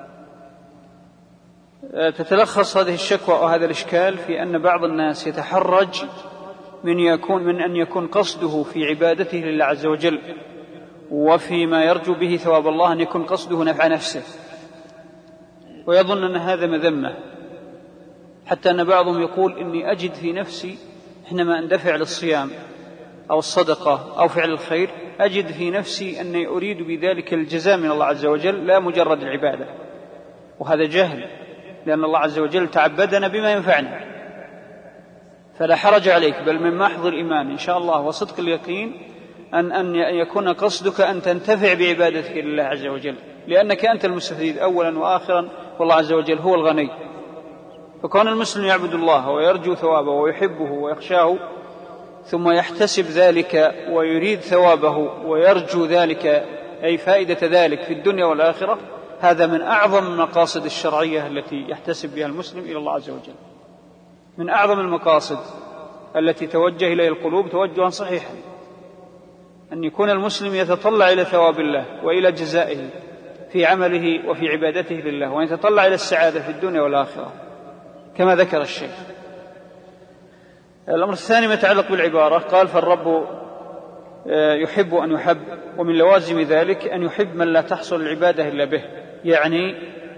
تتلخص هذه الشكوى وهذا الإشكال في أن بعض الناس يتحرج من يكون من أن يكون قصده في عبادته لله عز وجل وفيما يرجو به ثواب الله أن يكون قصده نفع نفسه، ويظن أن هذا مذمة، حتى أن بعضهم يقول إني أجد في نفسي حينما أندفع للصيام أو الصدقة أو فعل الخير أجد في نفسي أني أريد بذلك الجزاء من الله عز وجل لا مجرد العبادة، وهذا جهل، لأن الله عز وجل تعبدنا بما ينفعنا، فلا حرج عليك، بل من محض الإيمان إن شاء الله وصدق اليقين أن أن يكون قصدك أن تنتفع بعبادتك لله عز وجل، لأنك أنت المستفيد أولا وآخرا، والله عز وجل هو الغني. فكون المسلم يعبد الله ويرجو ثوابه ويحبه ويخشاه، ثم يحتسب ذلك ويريد ثوابه ويرجو ذلك أي فائدة ذلك في الدنيا والآخرة، هذا من أعظم المقاصد الشرعية التي يحتسب بها المسلم إلى الله عز وجل، من أعظم المقاصد التي توجه إليها القلوب توجها صحيحا، أن يكون المسلم يتطلع إلى ثواب الله وإلى جزائه في عمله وفي عبادته لله، وأن يتطلع إلى السعادة في الدنيا والآخرة كما ذكر الشيخ. الأمر الثاني ما يتعلق بالعبارة، قال فالرب يحب أن يحب، ومن لوازم ذلك أن يحب من لا تحصل العبادة إلا به، يعني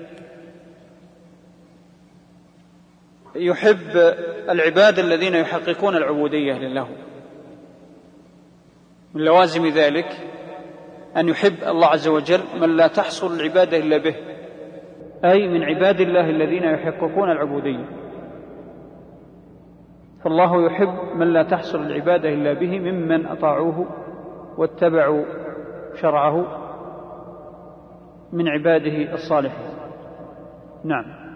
يحب العباد الذين يحققون العبودية لله. من لوازم ذلك أن يحب الله عز وجل من لا تحصل العبادة إلا به، أي من عباد الله الذين يحققون العبودية، فالله يحب من لا تحصل العبادة إلا به ممن أطاعوه واتبعوا شرعه من عباده الصالحين. نعم.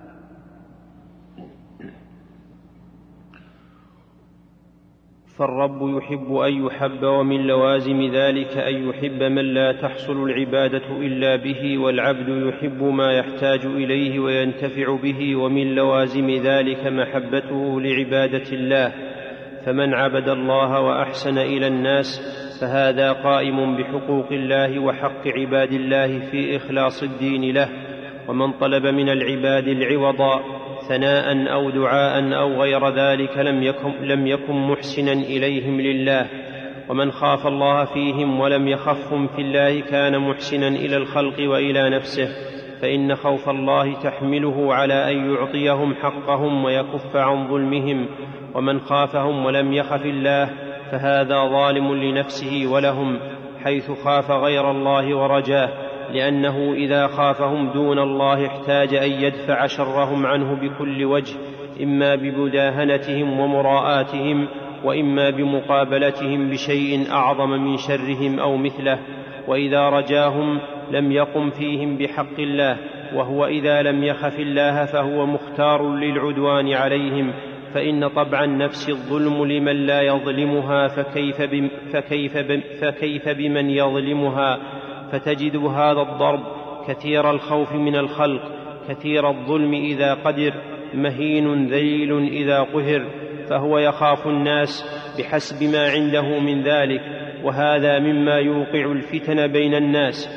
فالرب يحب أن يحب، ومن لوازم ذلك أن يحب من لا تحصل العبادة إلا به، والعبد يحب ما يحتاج إليه وينتفع به، ومن لوازم ذلك محبته لعبادة الله. فمن عبد الله وأحسن إلى الناس فهذا قائم بحقوق الله وحق عباد الله في إخلاص الدين له. ومن طلب من العباد العوض ثناء أو دعاء أو غير ذلك لم يكن, لم يكن محسنا إليهم لله. ومن خاف الله فيهم ولم يخفهم في الله كان محسنا إلى الخلق وإلى نفسه، فإن خوف الله تحمله على أن يعطيهم حقهم ويكف عن ظلمهم. ومن خافهم ولم يخف الله فهذا ظالم لنفسه ولهم، حيث خاف غير الله ورجاه، لأنه إذا خافهم دون الله احتاج أن يدفع شرهم عنه بكل وجه، إما بمداهنتهم ومراءاتهم، وإما بمقابلتهم بشيء أعظم من شرهم أو مثله. وإذا رجاهم لم يقم فيهم بحق الله، وهو إذا لم يخف الله فهو مختار للعدوان عليهم، فإن طبع النفس الظلم لمن لا يظلمها، فكيف, بم فكيف, بم فكيف بمن يظلمها. فتجد هذا الضرب كثير الخوف من الخلق، كثير الظلم إذا قدر، مهين ذليل إذا قهر، فهو يخاف الناس بحسب ما عنده من ذلك، وهذا مما يوقع الفتن بين الناس.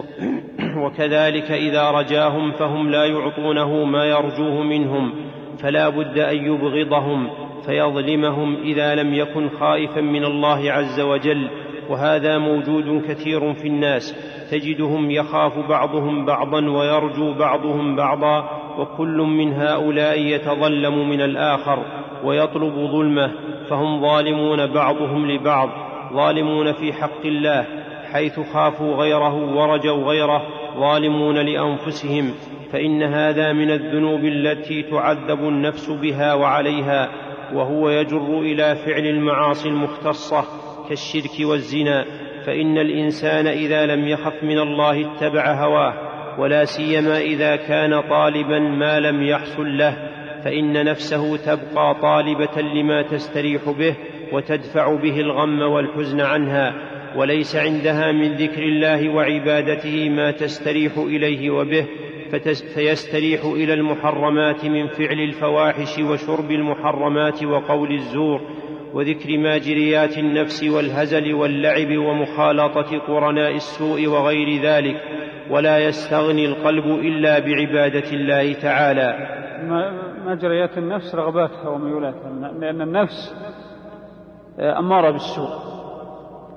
وكذلك إذا رجاهم فهم لا يعطونه ما يرجوه منهم، فلا بد أن يبغضهم فيظلمهم إذا لم يكن خائفا من الله عز وجل. وهذا موجود كثير في الناس، تجدهم يخاف بعضهم بعضا ويرجو بعضهم بعضا، وكل من هؤلاء يتظلم من الآخر ويطلب ظلمه، فهم ظالمون بعضهم لبعض، ظالمون في حق الله حيث خافوا غيره ورجوا غيره، ظالمون لأنفسهم. فإن هذا من الذنوب التي تعذب النفس بها وعليها، وهو يجر إلى فعل المعاصي المختصة كالشرك والزنا. فإن الإنسان إذا لم يخف من الله اتبع هواه، ولا سيما إذا كان طالبا ما لم يحصل له، فإن نفسه تبقى طالبة لما تستريح به وتدفع به الغم والحزن عنها، وليس عندها من ذكر الله وعبادته ما تستريح إليه وبه، فيستريح إلى المحرمات من فعل الفواحش وشرب المحرمات وقول الزور وذكر ماجريات النفس والهزل واللعب ومخالطة قرناء السوء وغير ذلك، ولا يستغني القلب إلا بعبادة الله تعالى. ماجريات النفس رغباتها وميولاتها، لأن النفس أمارة بالسوء،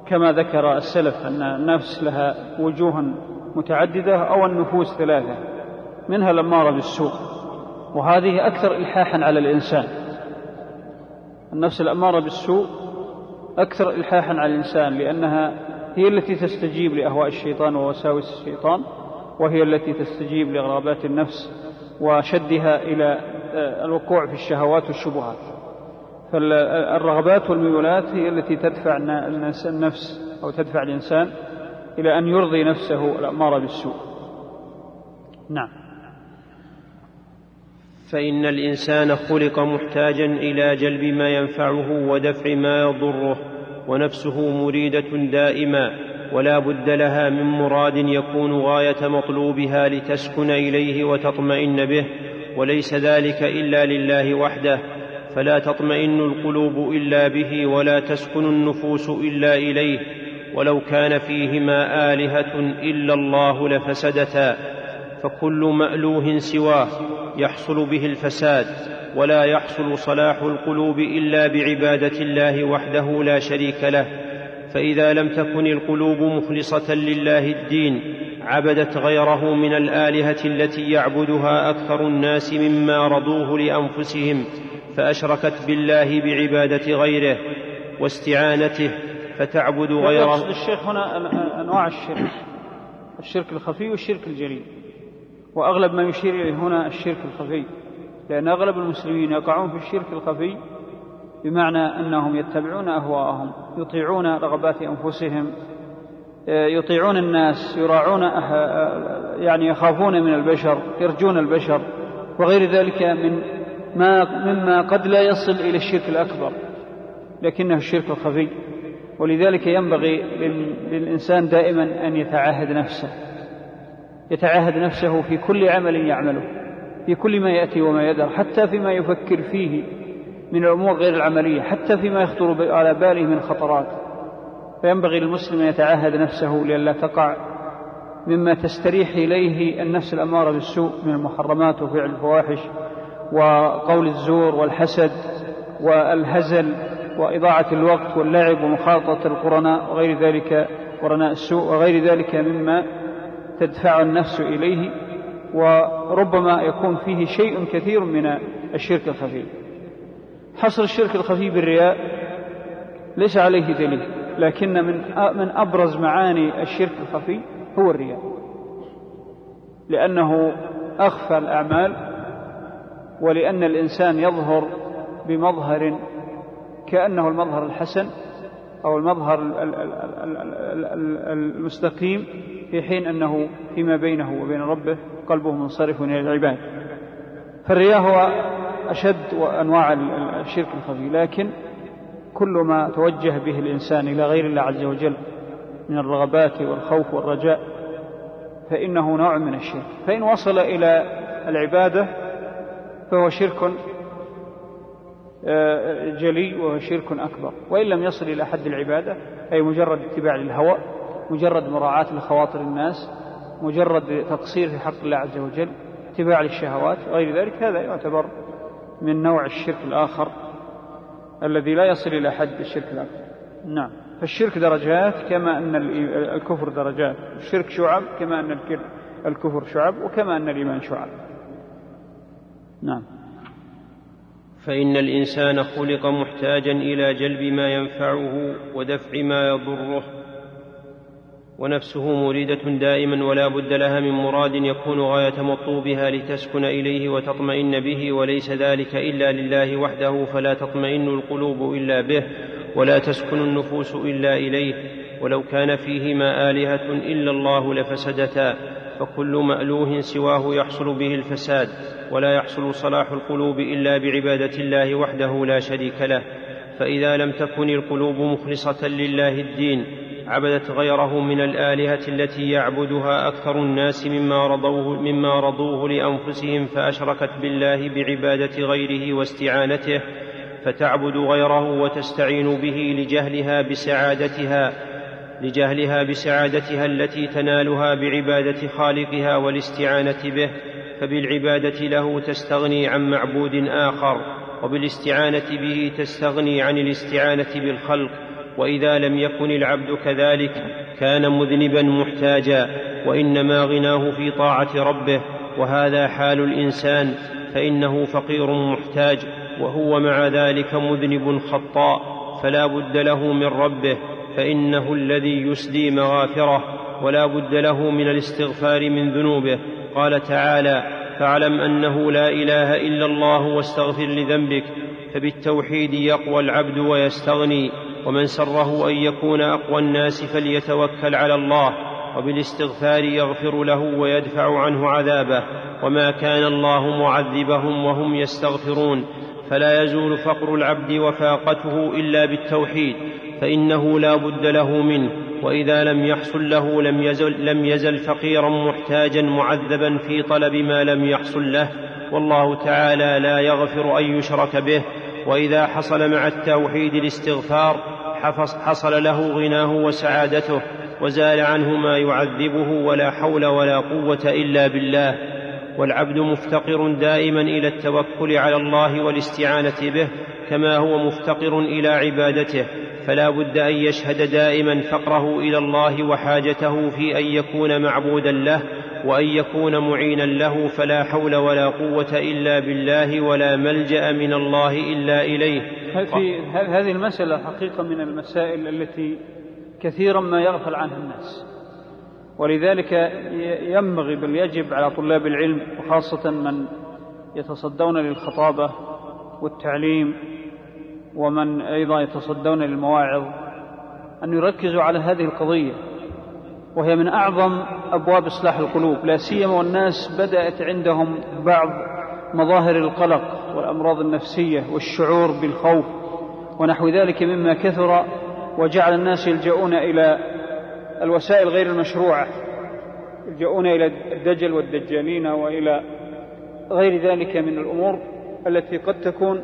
كما ذكر السلف أن النفس لها وجوه متعددة أو النفوس ثلاثة، منها الأمارة بالسوء، وهذه أكثر إلحاحا على الإنسان. النفس الأمارة بالسوء أكثر إلحاحا على الإنسان، لأنها هي التي تستجيب لأهواء الشيطان ووساوس الشيطان، وهي التي تستجيب لرغبات النفس وشدها إلى الوقوع في الشهوات والشبهات. فالرغبات والميولات هي التي تدفع النفس أو تدفع الإنسان إلى أن يرضي نفسه الأمارة بالسوء. نعم. فإن الإنسان خلق محتاجا إلى جلب ما ينفعه ودفع ما يضره، ونفسه مريدة دائما ولا بد لها من مراد يكون غاية مطلوبها لتسكن إليه وتطمئن به، وليس ذلك إلا لله وحده، فلا تطمئن القلوب إلا به ولا تسكن النفوس إلا إليه، ولو كان فيهما آلهة إلا الله لفسدتا، فكل مألوه سواه يحصل به الفساد، ولا يحصل صلاح القلوب إلا بعبادة الله وحده لا شريك له. فإذا لم تكن القلوب مخلصة لله الدين عبدت غيره من الآلهة التي يعبدها أكثر الناس مما رضوه لأنفسهم، فأشركت بالله بعبادة غيره واستعانته، فتعبد غيره. يقصد الشيخ هنا أنواع الشرك، الشرك الخفي والشرك الجلي، وأغلب ما يشير إليه هنا الشرك الخفي، لأن أغلب المسلمين يقعون في الشرك الخفي، بمعنى أنهم يتبعون أهواءهم، يطيعون رغبات أنفسهم، يطيعون الناس، يراعون يعني يخافون من البشر، يرجون البشر، وغير ذلك من ما مما قد لا يصل إلى الشرك الأكبر لكنه الشرك الخفي. ولذلك ينبغي للإنسان دائما أن يتعاهد نفسه، يتعاهد نفسه في كل عمل يعمله، في كل ما يأتي وما يدر، حتى فيما يفكر فيه من الأمور غير العملية، حتى فيما يخطر على باله من خطرات. فينبغي للمسلم أن يتعاهد نفسه لئلا تقع مما تستريح إليه النفس الأمارة بالسوء من المحرمات وفعل الفواحش وقول الزور والحسد والهزل وإضاعة الوقت واللعب ومخالطة القرناء وغير ذلك، قرناء السوء وغير ذلك مما تدفع النفس إليه، وربما يكون فيه شيء كثير من الشرك الخفي. حصر الشرك الخفي بالرياء ليس عليه دليل، لكن من من أبرز معاني الشرك الخفي هو الرياء، لأنه أخفى الأعمال، ولأن الإنسان يظهر بمظهر كأنه المظهر الحسن أو المظهر المستقيم، في حين أنه فيما بينه وبين ربه قلبه منصرف إلى العباد. فالرياء هو أشد أنواع الشرك الخفي، لكن كل ما توجه به الإنسان إلى غير الله عز وجل من الرغبات والخوف والرجاء فإنه نوع من الشرك. فإن وصل إلى العبادة فهو شرك جلي وهو شرك أكبر، وإن لم يصل إلى حد العبادة أي مجرد اتباع للهوى، مجرد مراعاة لخواطر الناس، مجرد تقصير في حق الله عز وجل، اتباع للشهوات غير ذلك، هذا يعتبر من نوع الشرك الآخر الذي لا يصل إلى حد الشرك الأكبر. نعم. فالشرك درجات كما أن الكفر درجات، الشرك شعب كما أن الكفر شعب، وكما أن الإيمان شعب. نعم. فإن الإنسان خلق محتاجا إلى جلب ما ينفعه ودفع ما يضره، ونفسه مريدة دائما ولا بد لها من مراد يكون غاية مطلوبها لتسكن إليه وتطمئن به، وليس ذلك إلا لله وحده، فلا تطمئن القلوب إلا به ولا تسكن النفوس إلا إليه، ولو كان فيهما آلهة إلا الله لفسدتا، فكل مألوه سواه يحصل به الفساد، ولا يحصل صلاح القلوب إلا بعبادة الله وحده لا شريك له. فإذا لم تكن القلوب مخلصة لله الدين عبدت غيره من الآلهة التي يعبدها أكثر الناس مما رضوه, مما رضوه لأنفسهم، فأشركت بالله بعبادة غيره واستعانته، فتعبد غيره وتستعين به لجهلها بسعادتها لجهلها بسعادتها التي تنالها بعبادة خالقها والاستعانة به، فبالعبادة له تستغني عن معبود آخر، وبالاستعانة به تستغني عن الاستعانة بالخلق، وإذا لم يكن العبد كذلك كان مذنبا محتاجا، وإنما غناه في طاعة ربه، وهذا حال الإنسان، فإنه فقير محتاج وهو مع ذلك مذنب خطاء، فلا بد له من ربه، فإنه الذي يسدي مغافره، ولا بد له من الاستغفار من ذنوبه. قال تعالى: فاعلم أنه لا إله إلا الله واستغفر لذنبك. فبالتوحيد يقوى العبد ويستغني، ومن سره أن يكون أقوى الناس فليتوكل على الله، وبالاستغفار يغفر له ويدفع عنه عذابه، وما كان الله معذبهم وهم يستغفرون. فلا يزول فقر العبد وفاقته إلا بالتوحيد، فإنه لا بد له منه، وإذا لم يحصل له لم يزل, لم يزل فقيرا محتاجا معذبا في طلب ما لم يحصل له، والله تعالى لا يغفر أن يشرك به. وإذا حصل مع التوحيد الاستغفار حصل له غناه وسعادته، وزال عنه ما يعذبه، ولا حول ولا قوة إلا بالله. والعبد مفتقر دائما إلى التوكل على الله والاستعانة به، كما هو مفتقر إلى عبادته، فلا بد أن يشهد دائما فقره إلى الله وحاجته في أن يكون معبودا له وأن يكون معينا له، فلا حول ولا قوة إلا بالله، ولا ملجأ من الله إلا إليه. في هذه المسألة حقيقة من المسائل التي كثيرا ما يغفل عنها الناس، ولذلك ينبغي بل يجب على طلاب العلم، وخاصة من يتصدون للخطابة والتعليم ومن أيضا يتصدون للمواعظ، أن يركزوا على هذه القضية، وهي من أعظم أبواب إصلاح القلوب، لا سيما والناس بدأت عندهم بعض مظاهر القلق والأمراض النفسية والشعور بالخوف ونحو ذلك مما كثر، وجعل الناس يلجؤون إلى الوسائل غير المشروعة، يلجؤون إلى الدجل والدجالين وإلى غير ذلك من الأمور التي قد تكون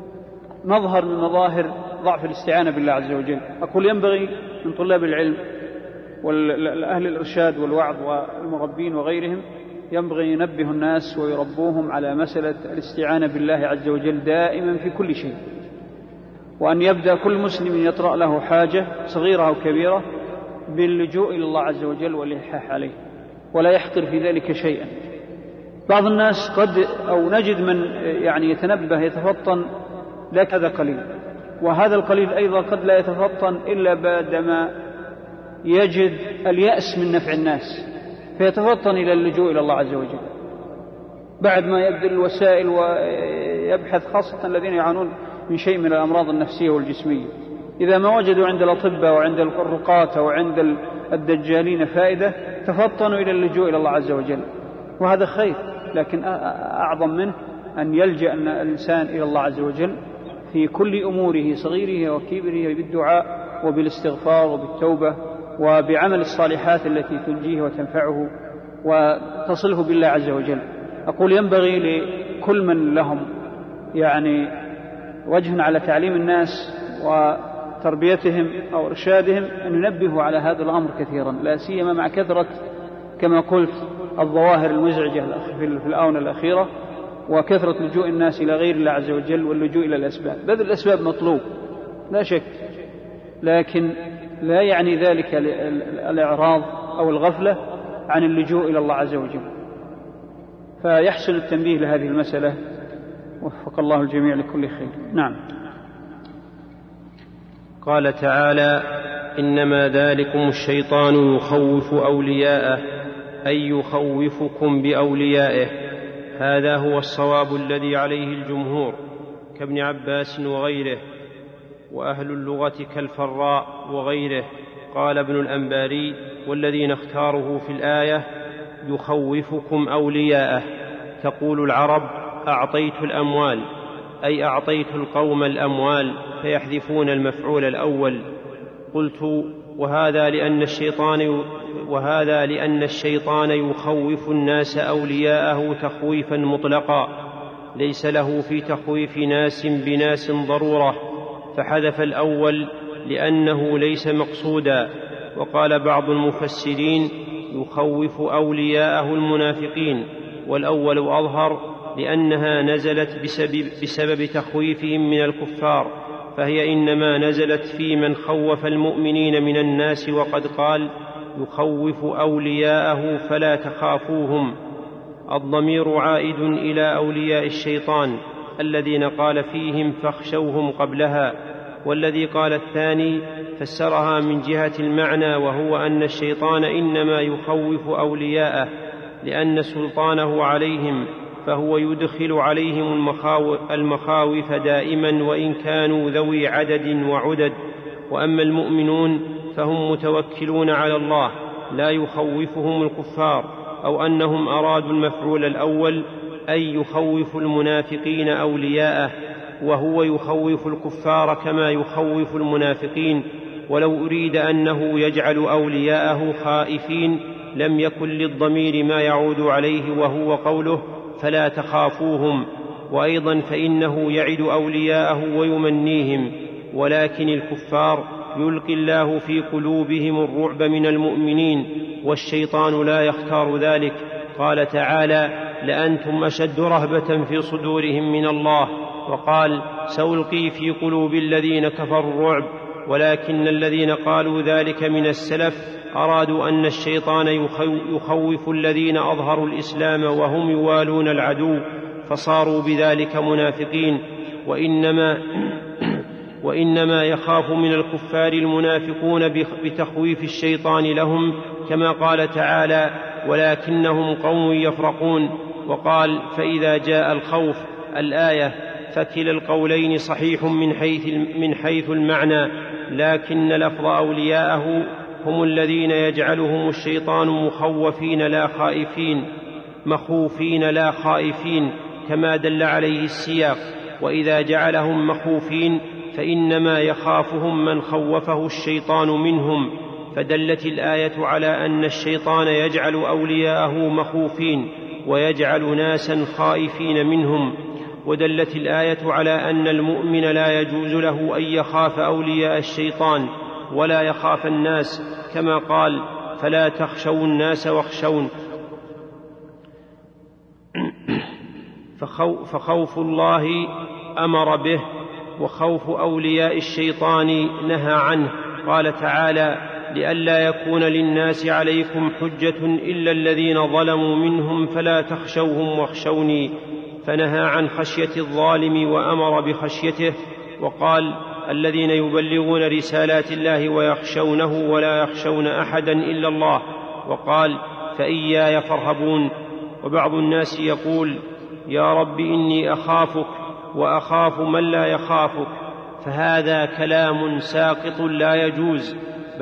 مظهر من مظاهر ضعف الاستعانة بالله عز وجل. أقول ينبغي من طلاب العلم والأهل الإرشاد والوعظ والمربين وغيرهم، ينبغي ينبه الناس ويربوهم على مسألة الاستعانة بالله عز وجل دائما في كل شيء، وأن يبدأ كل مسلم يطرأ له حاجة صغيرة أو كبيرة باللجوء إلى الله عز وجل والإلحاح عليه، ولا يحقر في ذلك شيئا. بعض الناس قد أو نجد من يعني يتنبه يتفطن، لكن هذا قليل، وهذا القليل أيضا قد لا يتفطن إلا بعدما يجد اليأس من نفع الناس فيتفطن إلى اللجوء إلى الله عز وجل، بعد ما يبذل الوسائل ويبحث، خاصة الذين يعانون من شيء من الأمراض النفسية والجسمية، إذا ما وجدوا عند الأطباء وعند الرقاة وعند الدجالين فائدة تفطنوا إلى اللجوء إلى الله عز وجل، وهذا خير، لكن أعظم منه أن يلجأ الإنسان إلى الله عز وجل في كل أموره صغيره وكبره بالدعاء وبالاستغفار وبالتوبة وبعمل الصالحات التي تنجيه وتنفعه وتصله بالله عز وجل. أقول ينبغي لكل من لهم يعني وجه على تعليم الناس وتربيتهم أو إرشادهم أن ينبهوا على هذا الأمر كثيرا، لا سيما مع كثرة كما قلت الظواهر المزعجة في الآونة الأخيرة، وكثرة لجوء الناس إلى غير الله عز وجل واللجوء إلى الأسباب. بذل الأسباب مطلوب لا شك، لكن لا يعني ذلك الإعراض أو الغفلة عن اللجوء إلى الله عز وجل. فيحسن التنبيه لهذه المسألة، وفق الله الجميع لكل خير. نعم. قال تعالى: إنما ذلكم الشيطان يخوف أولياءه، أي يخوفكم بأوليائه. هذا هو الصواب الذي عليه الجمهور كابن عباس وغيره، وأهل اللغة كالفراء وغيره. قال ابن الأنباري: والذين اختاره في الآية يخوفكم أولياءه. تقول العرب: أعطيت الأموال، أي أعطيت القوم الأموال، فيحذفون المفعول الأول. قلت: وهذا لأن الشيطان وهذا لأن الشيطان يخوف الناس أولياءه تخويفا مطلقا، ليس له في تخويف ناس بناس ضرورة، فحذف الأول لأنه ليس مقصودا. وقال بعض المفسرين: يخوف أولياءه المنافقين، والأول أظهر لأنها نزلت بسبب, بسبب تخويفهم من الكفار، فهي إنما نزلت في من خوف المؤمنين من الناس، وقد قال: يخوف أولياءه فلا تخافوهم. الضمير عائد إلى أولياء الشيطان الذين قال فيهم فاخشوهم قبلها، والذي قال الثاني فسرها من جهة المعنى، وهو أن الشيطان إنما يخوف أولياءه لأن سلطانه عليهم، فهو يدخل عليهم المخاوف دائما وإن كانوا ذوي عدد وعدد. وأما المؤمنون فهم متوكلون على الله لا يخوفهم الكفار، أو أنهم أرادوا المفعول الأول أي يخوف المنافقين أولياءه، وهو يخوف الكفار كما يخوف المنافقين. ولو أريد أنه يجعل أولياءه خائفين لم يكن للضمير ما يعود عليه، وهو قوله فلا تخافوهم. وأيضا فإنه يعد أولياءه ويمنيهم، ولكن الكفار يلقي الله في قلوبهم الرعب من المؤمنين، والشيطان لا يختار ذلك. قال تعالى: لأنتم أشد رهبة في صدورهم من الله. وقال: سألقي في قلوب الذين كفروا الرعب. ولكن الذين قالوا ذلك من السلف أرادوا أن الشيطان يخوف الذين أظهروا الإسلام وهم يوالون العدو، فصاروا بذلك منافقين. وإنما وإنما يخاف من الكفار المنافقون بتخويف الشيطان لهم، كما قال تعالى: ولكنهم قوم يفرقون. وقال: فإذا جاء الخوف الآية، فكلا القولين صحيح من حيث, من حيث المعنى، لكن لفظ أولياءه هم الذين يجعلهم الشيطان مخوفين لا خائفين مخوفين لا خائفين كما دل عليه السياق. وإذا جعلهم مخوفين فإنما يخافهم من خوفه الشيطان منهم، فدلت الآية على أن الشيطان يجعل أولياءه مخوفين ويجعل ناسا خائفين منهم. ودلت الآية على أن المؤمن لا يجوز له أن يخاف أولياء الشيطان ولا يخاف الناس، كما قال: فلا تخشوا الناس واخشون. فخوف الله أمر به، وخوف أولياء الشيطان نهى عنه. قال تعالى: لئلا يكون للناس عليكم حجة إلا الذين ظلموا منهم فلا تخشوهم واخشوني، فنهى عن خشية الظالم وأمر بخشيته. وقال: الذين يبلغون رسالات الله ويخشونه ولا يخشون أحدا إلا الله. وقال: فإياي فارهبون. وبعض الناس يقول: يا رب إني أخافك وأخاف من لا يخافك، فهذا كلام ساقط لا يجوز،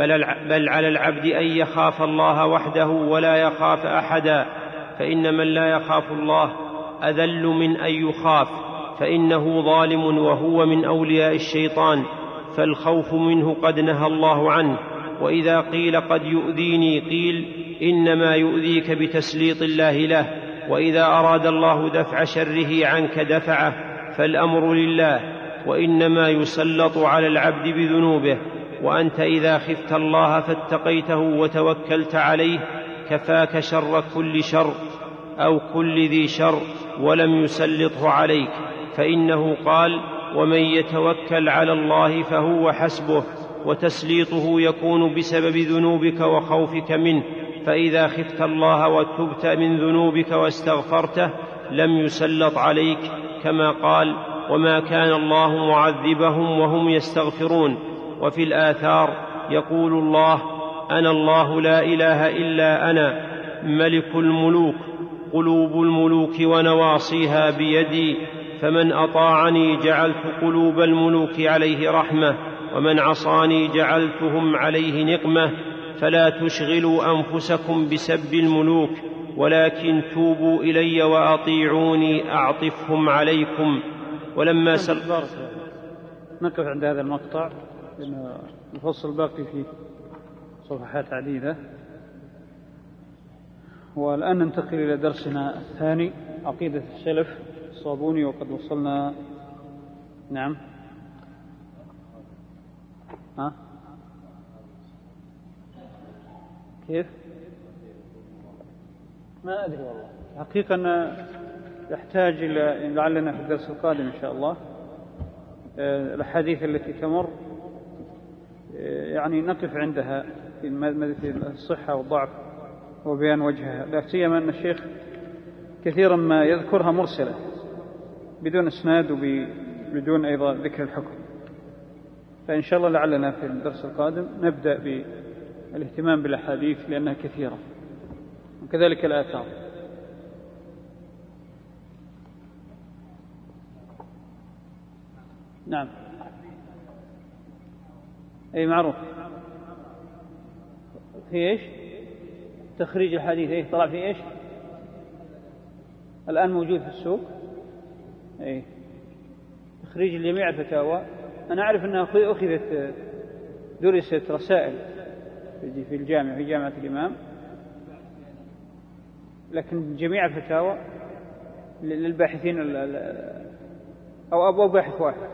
بل على العبد أن يخاف الله وحده ولا يخاف أحدا، فإن من لا يخاف الله أذل من أن يخاف، فإنه ظالم وهو من أولياء الشيطان، فالخوف منه قد نهى الله عنه. وإذا قيل قد يؤذيني قيل إنما يؤذيك بتسليط الله له، وإذا أراد الله دفع شره عنك دفعه، فالأمر لله، وإنما يسلط على العبد بذنوبه. وأنت إذا خفت الله فاتقيته وتوكلت عليه كفاك شر كل شر أو كل ذي شر ولم يسلطه عليك، فإنه قال: ومن يتوكل على الله فهو حسبه. وتسليطه يكون بسبب ذنوبك وخوفك منه، فإذا خفت الله وتبت من ذنوبك واستغفرته لم يسلط عليك، كما قال: وما كان الله معذبهم وهم يستغفرون. وفي الآثار يقول الله: أنا الله لا إله إلا أنا ملك الملوك، قلوب الملوك ونواصيها بيدي، فمن أطاعني جعلت قلوب الملوك عليه رحمة، ومن عصاني جعلتهم عليه نقمة. فلا تشغلوا أنفسكم بسب الملوك، ولكن توبوا إلي وأطيعوني أعطفهم عليكم. ولما سل... نقف عند هذا المقطع، لأن الفصل باقي فيه صفحات عديدة. والآن ننتقل إلى درسنا الثاني، عقيدة السلف الصابوني، وقد وصلنا. نعم. ها؟ كيف؟ ما أدري والله، حقيقة يحتاج إلى، لعلنا في الدرس القادم إن شاء الله الأحاديث التي تمر يعني نقف عندها في الصحة والضعف وبيان وجهها، لا سيما أن الشيخ كثيرا ما يذكرها مرسلة بدون إسناد وبدون أيضا ذكر الحكم. فإن شاء الله لعلنا في الدرس القادم نبدأ بالاهتمام بالأحاديث لأنها كثيرة، وكذلك الآثار. نعم، أي معروف في إيش تخريج الحديث، إيه طلع في إيش الآن موجود في السوق، إيه تخريج الجميع الفتاوى. أنا أعرف أنها أخذت درست رسائل في الجامعة في جامعة الإمام، لكن جميع الفتاوى للباحثين أو أبو باحث واحد.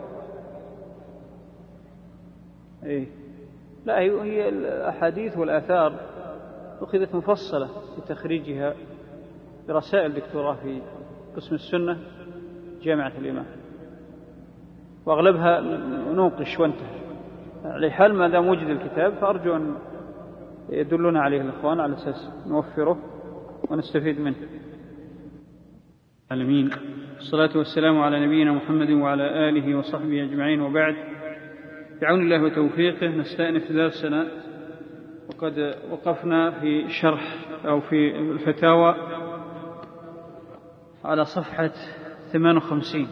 إيه لا، هي الأحاديث والآثار أخذت مفصلة في تخريجها برسائل دكتوراه في قسم السنة جامعة الإمام، وأغلبها نوقش وانتهى. على حال ما دام وجد الكتاب فأرجو أن يدلنا عليه الإخوان على أساس نوفره ونستفيد منه. العالمين، الصلاة والسلام على نبينا محمد وعلى آله وصحبه أجمعين، وبعد. بعون الله وتوفيقه نستأنف درسنا، وقد وقفنا في شرح أو في الفتاوى على صفحة ثمان وخمسين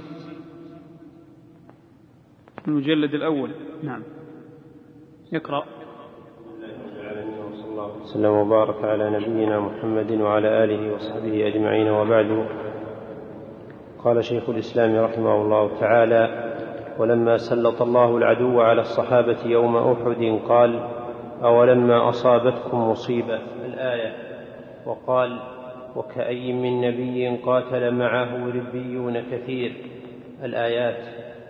المجلد الأول. نعم، يقرأ. وصلى الله وسلم وبارك على نبينا محمد وعلى آله وصحبه أجمعين، وبعد. قال شيخ الإسلام رحمه الله تعالى: ولما سلط الله العدو على الصحابة يوم أحد قال: أولما أصابتكم مصيبة، الآية. وقال: وكأي من نبي قاتل معه ربيون كثير، الآيات.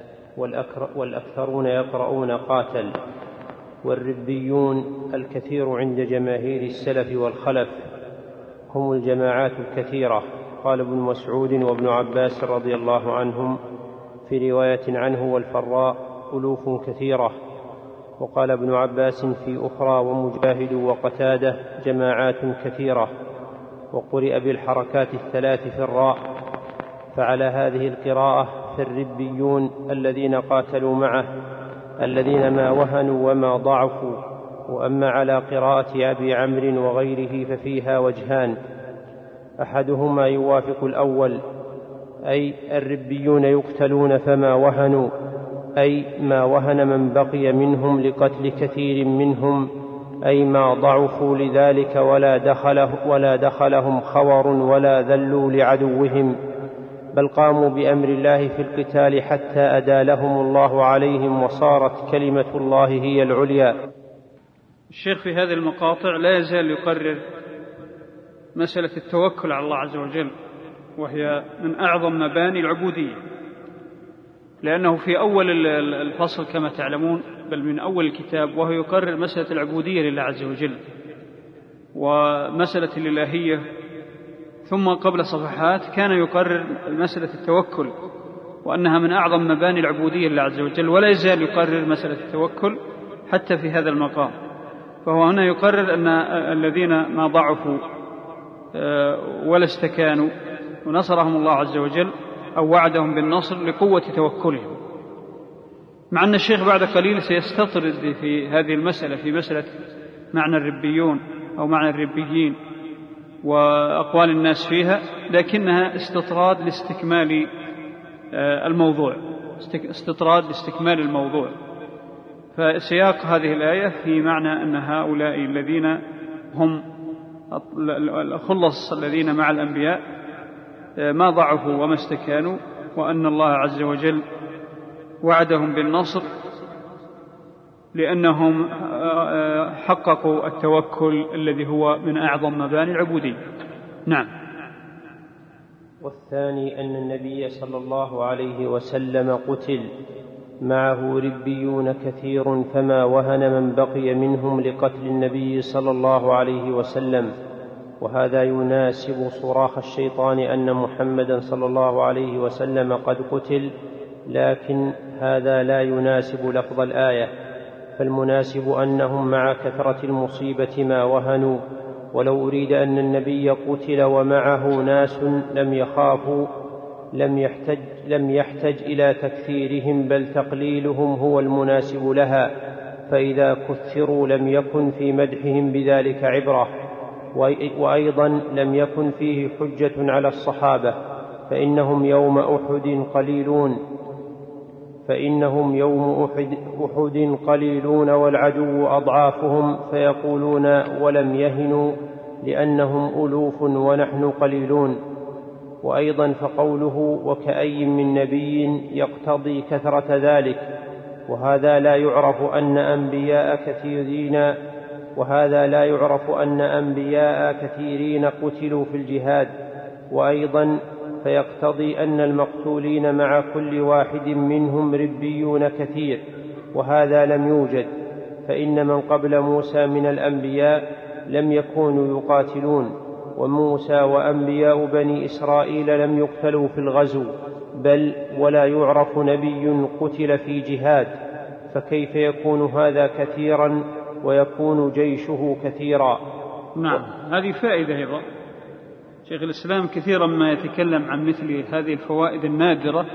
والأكثرون يقرؤون قاتل. والربيون الكثير عند جماهير السلف والخلف هم الجماعات الكثيرة. قال ابن مسعود وابن عباس رضي الله عنهم في رواية عنه: والفراء ألوف كثيرة. وقال ابن عباس في أخرى: ومجاهد وقتادة جماعات كثيرة. وقرئ بالحركات الثلاث في الراء. فعلى هذه القراءة فالربيون الذين قاتلوا معه الذين ما وهنوا وما ضعفوا. وأما على قراءة أبي عمرو وغيره ففيها وجهان: أحدهما يوافق الأول، أي الربيون يقتلون فما وهنوا، أي ما وهن من بقي منهم لقتل كثير منهم، أي ما ضعفوا لذلك ولا, دخله ولا دخلهم خور ولا ذلوا لعدوهم، بل قاموا بأمر الله في القتال حتى أدالهم الله عليهم وصارت كلمة الله هي العليا. الشيخ في هذه المقاطع لا يزال يقرر مسألة التوكل على الله عز وجل، وهي من أعظم مباني العبودية، لأنه في أول الفصل كما تعلمون، بل من أول الكتاب، وهو يقرر مسألة العبودية لله عز وجل ومسألة الإلهية. ثم قبل صفحات كان يقرر مسألة التوكل، وأنها من أعظم مباني العبودية لله عز وجل، ولا يزال يقرر مسألة التوكل حتى في هذا المقام. فهو هنا يقرر أن الذين ما ضعفوا ولا استكانوا ونصرهم الله عز وجل أو وعدهم بالنصر لقوة توكلهم، مع أن الشيخ بعد قليل سيستطرد في هذه المسألة، في مسألة معنى الربيون أو معنى الربيين وأقوال الناس فيها، لكنها استطراد لاستكمال الموضوع، استطراد لاستكمال الموضوع. فسياق هذه الآية في معنى أن هؤلاء الذين هم الخلص الذين مع الأنبياء ما ضعفوا وما استكانوا، وأن الله عز وجل وعدهم بالنصر لأنهم حققوا التوكل الذي هو من أعظم مباني العبودية. نعم. والثاني أن النبي صلى الله عليه وسلم قتل معه ربيون كثير، فما وهن من بقي منهم لقتل النبي صلى الله عليه وسلم. وهذا يناسب صراخ الشيطان أن محمدا صلى الله عليه وسلم قد قتل، لكن هذا لا يناسب لفظ الآية، فالمناسب أنهم مع كثرة المصيبة ما وهنوا، ولو أريد أن النبي قتل ومعه ناس لم يخافوا لم يحتج, لم يحتج إلى تكثيرهم، بل تقليلهم هو المناسب لها، فإذا كثروا لم يكن في مدحهم بذلك عبرة، وأيضا لم يكن فيه حجة على الصحابة، فإنهم يوم أحد قليلون فإنهم يوم أحد, أحد قليلون والعدو أضعافهم، فيقولون ولم يهنوا لأنهم ألوف ونحن قليلون. وأيضا فقوله وكأي من نبي يقتضي كثرة ذلك، وهذا لا يعرف أن أنبياء كثيرين وهذا لا يعرف أن أنبياء كثيرين قتلوا في الجهاد. وأيضا فيقتضي أن المقتولين مع كل واحد منهم ربيون كثير، وهذا لم يوجد، فإن من قبل موسى من الأنبياء لم يكونوا يقاتلون، وموسى وأنبياء بني إسرائيل لم يقتلوا في الغزو، بل ولا يعرف نبي قتل في جهاد، فكيف يكون هذا كثيرا ويكون جيشه كثيرا؟ نعم، هذه فائدة أيضا. شيخ الإسلام كثيرا ما يتكلم عن مثل هذه الفوائد النادرة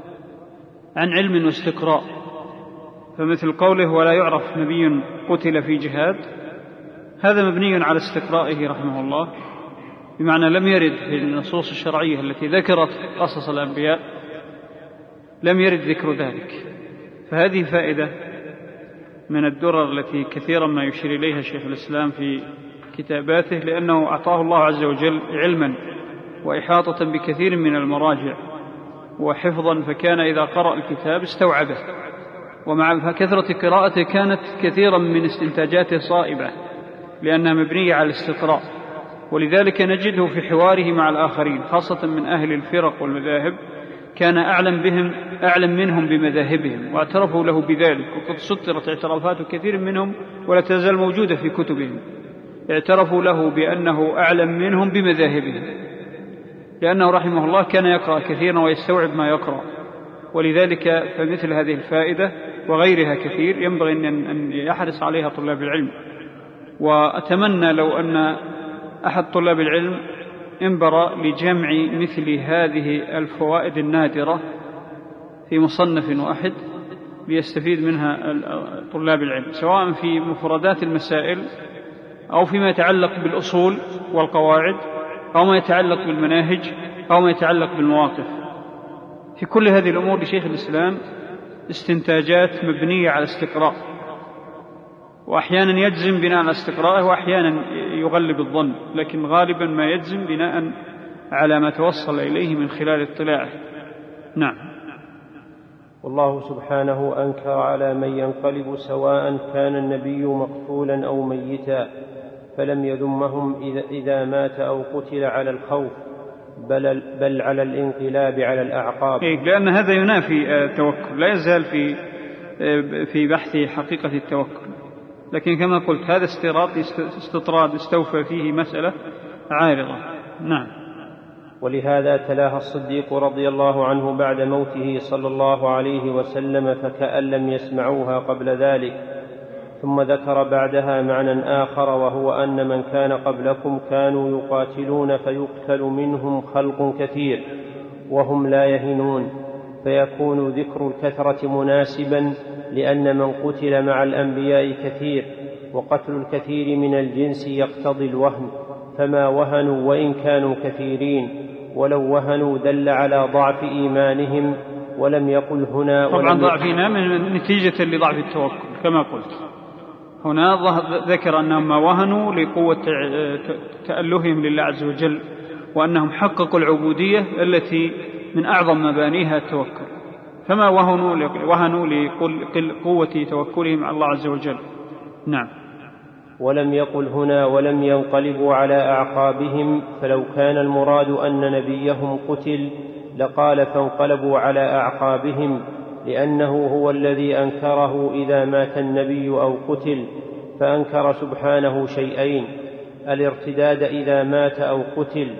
عن علم واستقراء، فمثل قوله ولا يعرف نبي قتل في جهاد، هذا مبني على استقرائه رحمه الله، بمعنى لم يرد في النصوص الشرعية التي ذكرت قصص الأنبياء لم يرد ذكر ذلك. فهذه فائدة من الدرر التي كثيرا ما يشير إليها شيخ الإسلام في كتاباته، لأنه أعطاه الله عز وجل علما وإحاطة بكثير من المراجع وحفظا، فكان إذا قرأ الكتاب استوعبه، ومع كثرة قراءته كانت كثيرا من استنتاجاته صائبة لأنها مبنية على الاستقراء. ولذلك نجده في حواره مع الآخرين خاصة من أهل الفرق والمذاهب كان أعلم بهم أعلم منهم بمذاهبهم، واعترفوا له بذلك، وقد سطرت اعترافات كثير منهم ولا تزال موجودة في كتبهم، اعترفوا له بأنه أعلم منهم بمذاهبهم، لأنه رحمه الله كان يقرأ كثيرا ويستوعب ما يقرأ. ولذلك فمثل هذه الفائدة وغيرها كثير ينبغي أن يحرص عليها طلاب العلم. وأتمنى لو أن أحد طلاب العلم انبر لجمع مثل هذه الفوائد النادرة في مصنف واحد ليستفيد منها طلاب العلم، سواء في مفردات المسائل أو فيما يتعلق بالأصول والقواعد أو ما يتعلق بالمناهج أو ما يتعلق بالمواقف. في كل هذه الأمور لشيخ الإسلام استنتاجات مبنية على استقراء، وأحيانا يجزم بناء على استقرائه وأحيانا يغلب الظن، لكن غالبا ما يجزم بناء على ما توصل إليه من خلال اطلاعه. نعم. والله سبحانه أنكر على من ينقلب سواء كان النبي مقتولا أو ميتا، فلم يذمهم إذا مات أو قتل على الخوف، بل, بل على الانقلاب على الأعقاب، لأن هذا ينافي التوكل، لا يزال في في بحث حقيقة التوكل، لكن كما قلت هذا استطراد استوفى فيه مسألة عارضة. نعم. ولهذا تلاها الصديق رضي الله عنه بعد موته صلى الله عليه وسلم فكأن لم يسمعوها قبل ذلك، ثم ذكر بعدها معنى آخر، وهو أن من كان قبلكم كانوا يقاتلون فيقتل منهم خلق كثير وهم لا يهنون، فيكون ذكر الكثرة مناسبا لأن من قتل مع الأنبياء كثير، وقتل الكثير من الجنس يقتضي الوهن، فما وهنوا وإن كانوا كثيرين، ولو وهنوا دل على ضعف إيمانهم، ولم يقل هنا طبعا ضعف إيمان نتيجة لضعف التوكل كما قلت. هنا ذكر أنهم ما وهنوا لقوة تألههم لله عز وجل، وأنهم حققوا العبودية التي من أعظم مبانيها التوكل، فما وهنوا وهنوا لقوة توكلهم على الله عز وجل. نعم. ولم يقل هنا ولم ينقلبوا على أعقابهم، فلو كان المراد أن نبيهم قتل لقال فانقلبوا على أعقابهم، لأنه هو الذي أنكره إذا مات النبي أو قتل، فأنكر سبحانه شيئين: الارتداد إذا مات أو قتل،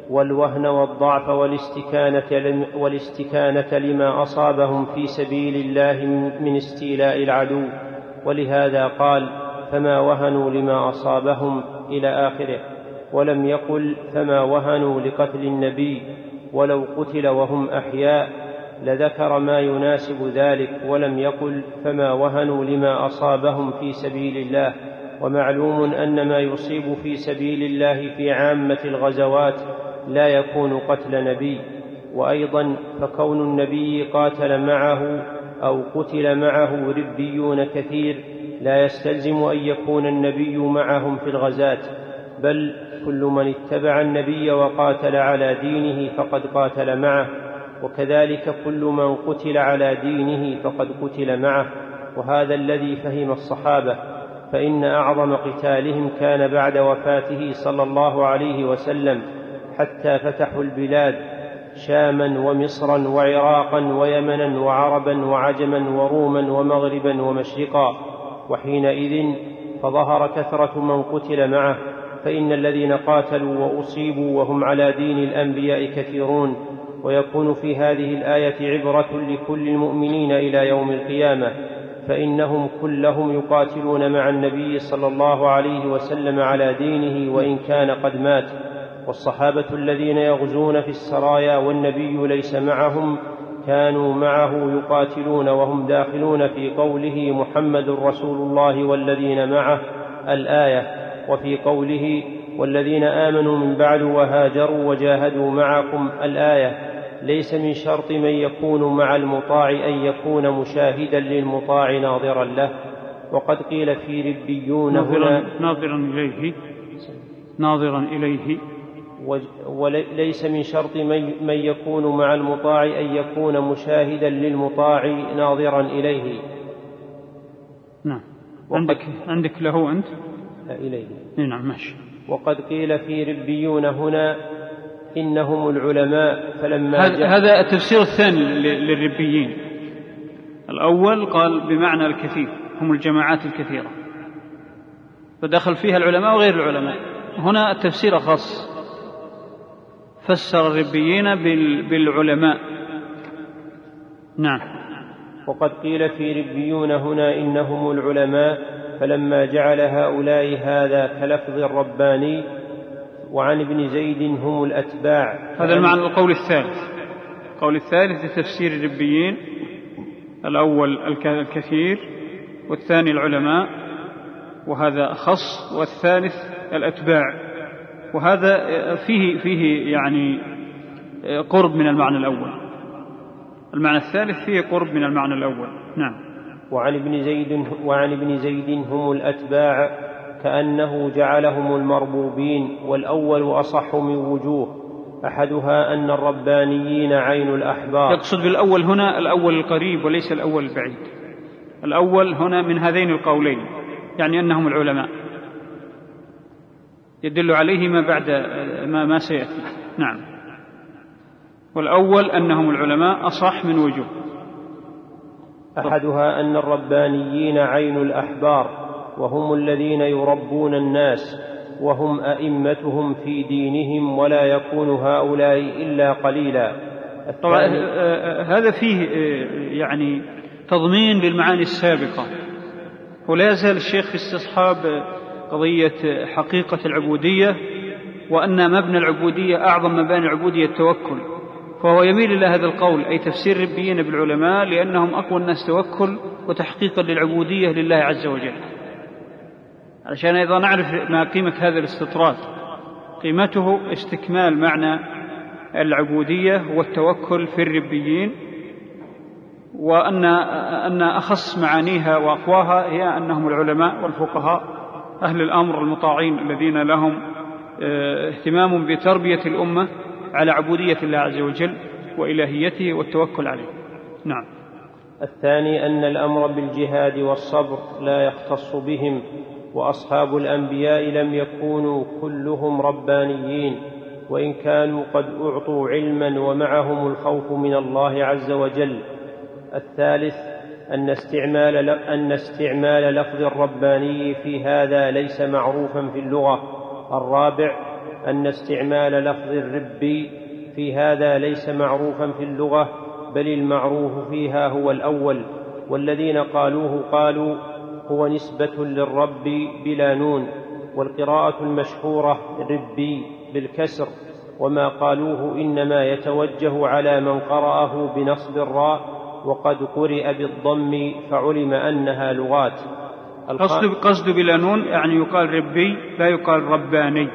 والوهن والضعف والاستكانة, والاستكانة لما أصابهم في سبيل الله من استيلاء العدو. ولهذا قال فما وهنوا لما أصابهم إلى آخره، ولم يقل فما وهنوا لقتل النبي، ولو قتل وهم أحياء لذكر ما يناسب ذلك، ولم يقل فما وهنوا لما أصابهم في سبيل الله. ومعلوم أن ما يصيب في سبيل الله في عامة الغزوات لا يكون قتل نبي. وأيضا فكون النبي قاتل معه أو قتل معه ربيون كثير لا يستلزم أن يكون النبي معهم في الغزاة، بل كل من اتبع النبي وقاتل على دينه فقد قاتل معه، وكذلك كل من قتل على دينه فقد قتل معه. وهذا الذي فهم الصحابة، فإن أعظم قتالهم كان بعد وفاته صلى الله عليه وسلم، حتى فتحوا البلاد شاما ومصرا وعراقا ويمنا وعربا وعجما وروما ومغربا ومشرقا. وحينئذ فظهر كثرة من قتل معه، فإن الذين قاتلوا وأصيبوا وهم على دين الأنبياء كثيرون. ويكون في هذه الآية عبرة لكل المؤمنين إلى يوم القيامة، فإنهم كلهم يقاتلون مع النبي صلى الله عليه وسلم على دينه وإن كان قد مات. والصحابة الذين يغزون في السرايا والنبي ليس معهم كانوا معه يقاتلون وهم داخلون في قوله محمد رسول الله والذين معه الآية، وفي قوله والذين آمنوا من بعد وهاجروا وجاهدوا معكم الآية. ليس من شرط من يكون مع المطاع أن يكون مشاهدا للمطاع ناظرا له. وقد قيل في ربيون ناظرا, ناظرا إليه ناظرا إليه وليس من شرط من يكون مع المطاع أن يكون مشاهدا للمطاع ناظرا إليه. نعم. عندك, عندك له أنت لا إليه. نعم ماشي. وقد قيل في ربيون هنا إنهم العلماء، فلما هذا التفسير الثاني للربيين. الأول قال بمعنى الكثير، هم الجماعات الكثيرة، فدخل فيها العلماء وغير العلماء. هنا التفسير خاص، فسر الربيين بالعلماء. نعم. وقد قيل في ربيون هنا إنهم العلماء، فلما جعل هؤلاء هذا كلفظ الرباني. وعن ابن زيد هم الأتباع. هذا المعنى القول الثالث. القول الثالث لتفسير الربيين، الأول الكثير، والثاني العلماء، وهذا خص، والثالث الأتباع. وهذا فيه فيه يعني قرب من المعنى الأول. المعنى الثالث فيه قرب من المعنى الأول. نعم. وعن ابن زيد وعن ابن زيد هم الأتباع كأنه جعلهم المربوبين. والأول أصح من وجوه، أحدها أن الربانيين عين الأحبار. يقصد بالأول هنا الأول القريب وليس الأول البعيد. الأول هنا من هذين القولين، يعني أنهم العلماء، يدل عليه ما بعد ما, ما سيأتي. نعم. والأول أنهم العلماء أصح من وجوه. أحدها أن الربانيين عين الأحبار، وهم الذين يربون الناس، وهم أئمتهم في دينهم، ولا يكون هؤلاء إلا قليلا. طبعا هذا فيه يعني تضمين للمعاني السابقة، ولا يزال الشيخ في استصحاب قضية حقيقة العبودية، وأن مبنى العبودية أعظم مباني العبودية التوكل، فهو يميل إلى هذا القول، أي تفسير الربيين بالعلماء، لأنهم أقوى الناس توكل وتحقيقا للعبودية لله عز وجل. علشان أيضا نعرف ما قيمة هذا الاستطراد. قيمته استكمال معنى العبودية والتوكل في الربيين، وأن أن أخص معانيها وأقواها هي أنهم العلماء والفقهاء أهل الأمر المطاعين، الذين لهم اهتمام بتربية الأمة على عبودية الله عز وجل وإلهيته والتوكل عليه. نعم. الثاني أن الأمر بالجهاد والصبر لا يختص بهم، وأصحاب الأنبياء لم يكونوا كلهم ربانيين، وإن كانوا قد أعطوا علما ومعهم الخوف من الله عز وجل. الثالث أن استعمال, أن استعمال لفظ الرباني في هذا ليس معروفا في اللغة. الرابع أن استعمال لفظ الربي في هذا ليس معروفا في اللغة، بل المعروف فيها هو الأول، والذين قالوه قالوا هو نسبة للرب بلا نون، والقراءة المشهورة ربي بالكسر، وما قالوه إنما يتوجه على من قرأه بنصب الراء، وقد قرئ بالضم فعلم أنها لغات. قصد, قصد بلا نون يعني يقال ربي لا يقال رباني.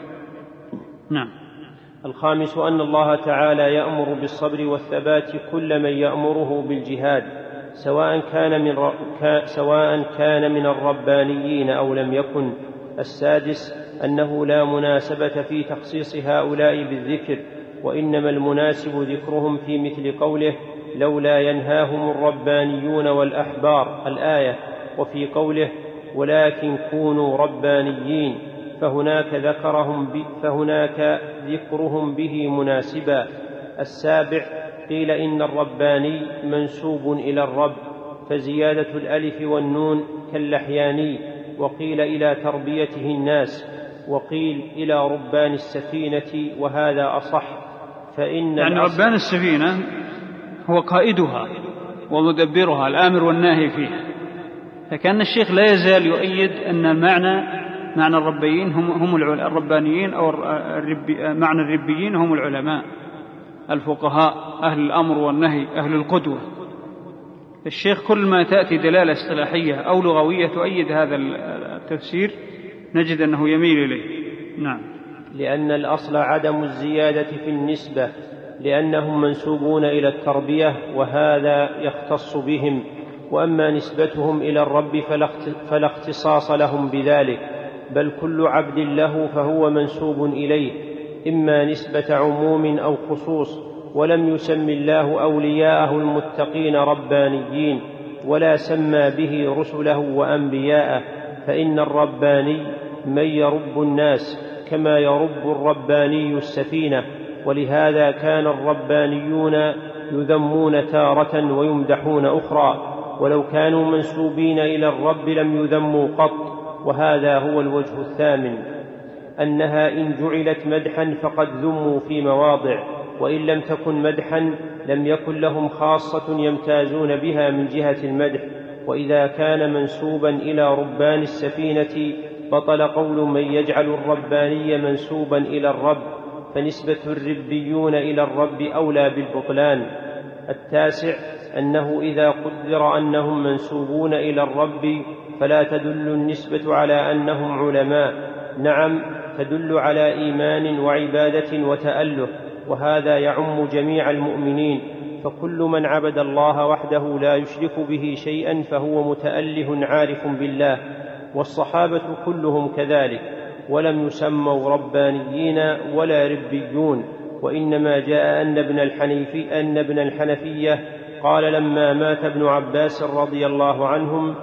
نعم. الخامس أن الله تعالى يأمر بالصبر والثبات كل من يأمره بالجهاد، سواء كان من, ر... سواء كان من الربانيين أو لم يكن. السادس أنه لا مناسبة في تخصيص هؤلاء بالذكر، وإنما المناسب ذكرهم في مثل قوله لولا ينهاهم الربانيون والأحبار الآية، وفي قوله ولكن كونوا ربانيين، فهناك ذكرهم ب... فهناك ذكرهم به مناسبا. السابع قيل إن الرباني منسوب إلى الرب، فزيادة الألف والنون كاللحياني، وقيل إلى تربيته الناس، وقيل إلى ربان السفينة، وهذا أصح. فإن يعني ربان السفينة هو قائدها ومدبرها الآمر والناهي فيها. فكان الشيخ لا يزال يؤيد أن المعنى معنى الربيين هم, هم الربانيين، أو الربي معنى الربيين هم العلماء الفقهاء أهل الأمر والنهي أهل القدوة. الشيخ كل ما تأتي دلالة اصطلاحية أو لغوية تؤيد هذا التفسير نجد أنه يميل إليه. نعم. لأن الأصل عدم الزيادة في النسبة، لأنهم منسوبون إلى التربية وهذا يختص بهم، وأما نسبتهم إلى الرب فلا اختصاص لهم بذلك، بل كل عبد له فهو منسوب إليه، إما نسبة عموم أو خصوص. ولم يسم الله أولياءه المتقين ربانيين، ولا سمى به رسله وأنبياءه، فإن الرباني من يرب الناس كما يرب الرباني السفينة، ولهذا كان الربانيون يذمون تارة ويمدحون أخرى، ولو كانوا منسوبين إلى الرب لم يذموا قط. وهذا هو الوجه الثامن، أنها إن جعلت مدحا فقد ذموا في مواضع، وإن لم تكن مدحا لم يكن لهم خاصة يمتازون بها من جهة المدح. وإذا كان منسوبا إلى ربان السفينة بطل قول من يجعل الرباني منسوبا إلى الرب، فنسبة الربيون إلى الرب أولى بالبطلان. التاسع أنه إذا قدر أنهم منسوبون إلى الرب فلا تدل النسبة على أنهم علماء، نعم تدل على إيمان وعبادة وتأله، وهذا يعم جميع المؤمنين، فكل من عبد الله وحده لا يشرك به شيئا فهو متأله عارف بالله، والصحابة كلهم كذلك، ولم يسموا ربانيين ولا ربيون، وإنما جاء أن ابن الحنيفي أن ابن الحنفية قال لما مات ابن عباس رضي الله عنهم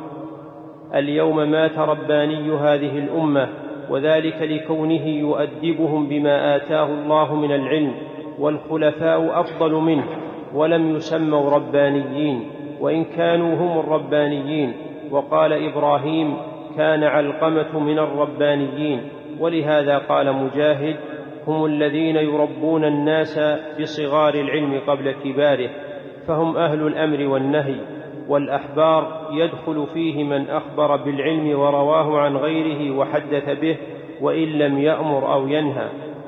اليوم مات رباني هذه الأمة، وذلك لكونه يؤدبهم بما آتاه الله من العلم، والخلفاء أفضل منه، ولم يسموا ربانيين وإن كانوا هم الربانيين. وقال إبراهيم كان علقمة من الربانيين، ولهذا قال مجاهد هم الذين يربون الناس بصغار العلم قبل كباره، فهم أهل الأمر والنهي. والأحبار يدخل فيه من أخبر بالعلم ورواه عن غيره وحدث به وإن لم يأمر أو ينهى،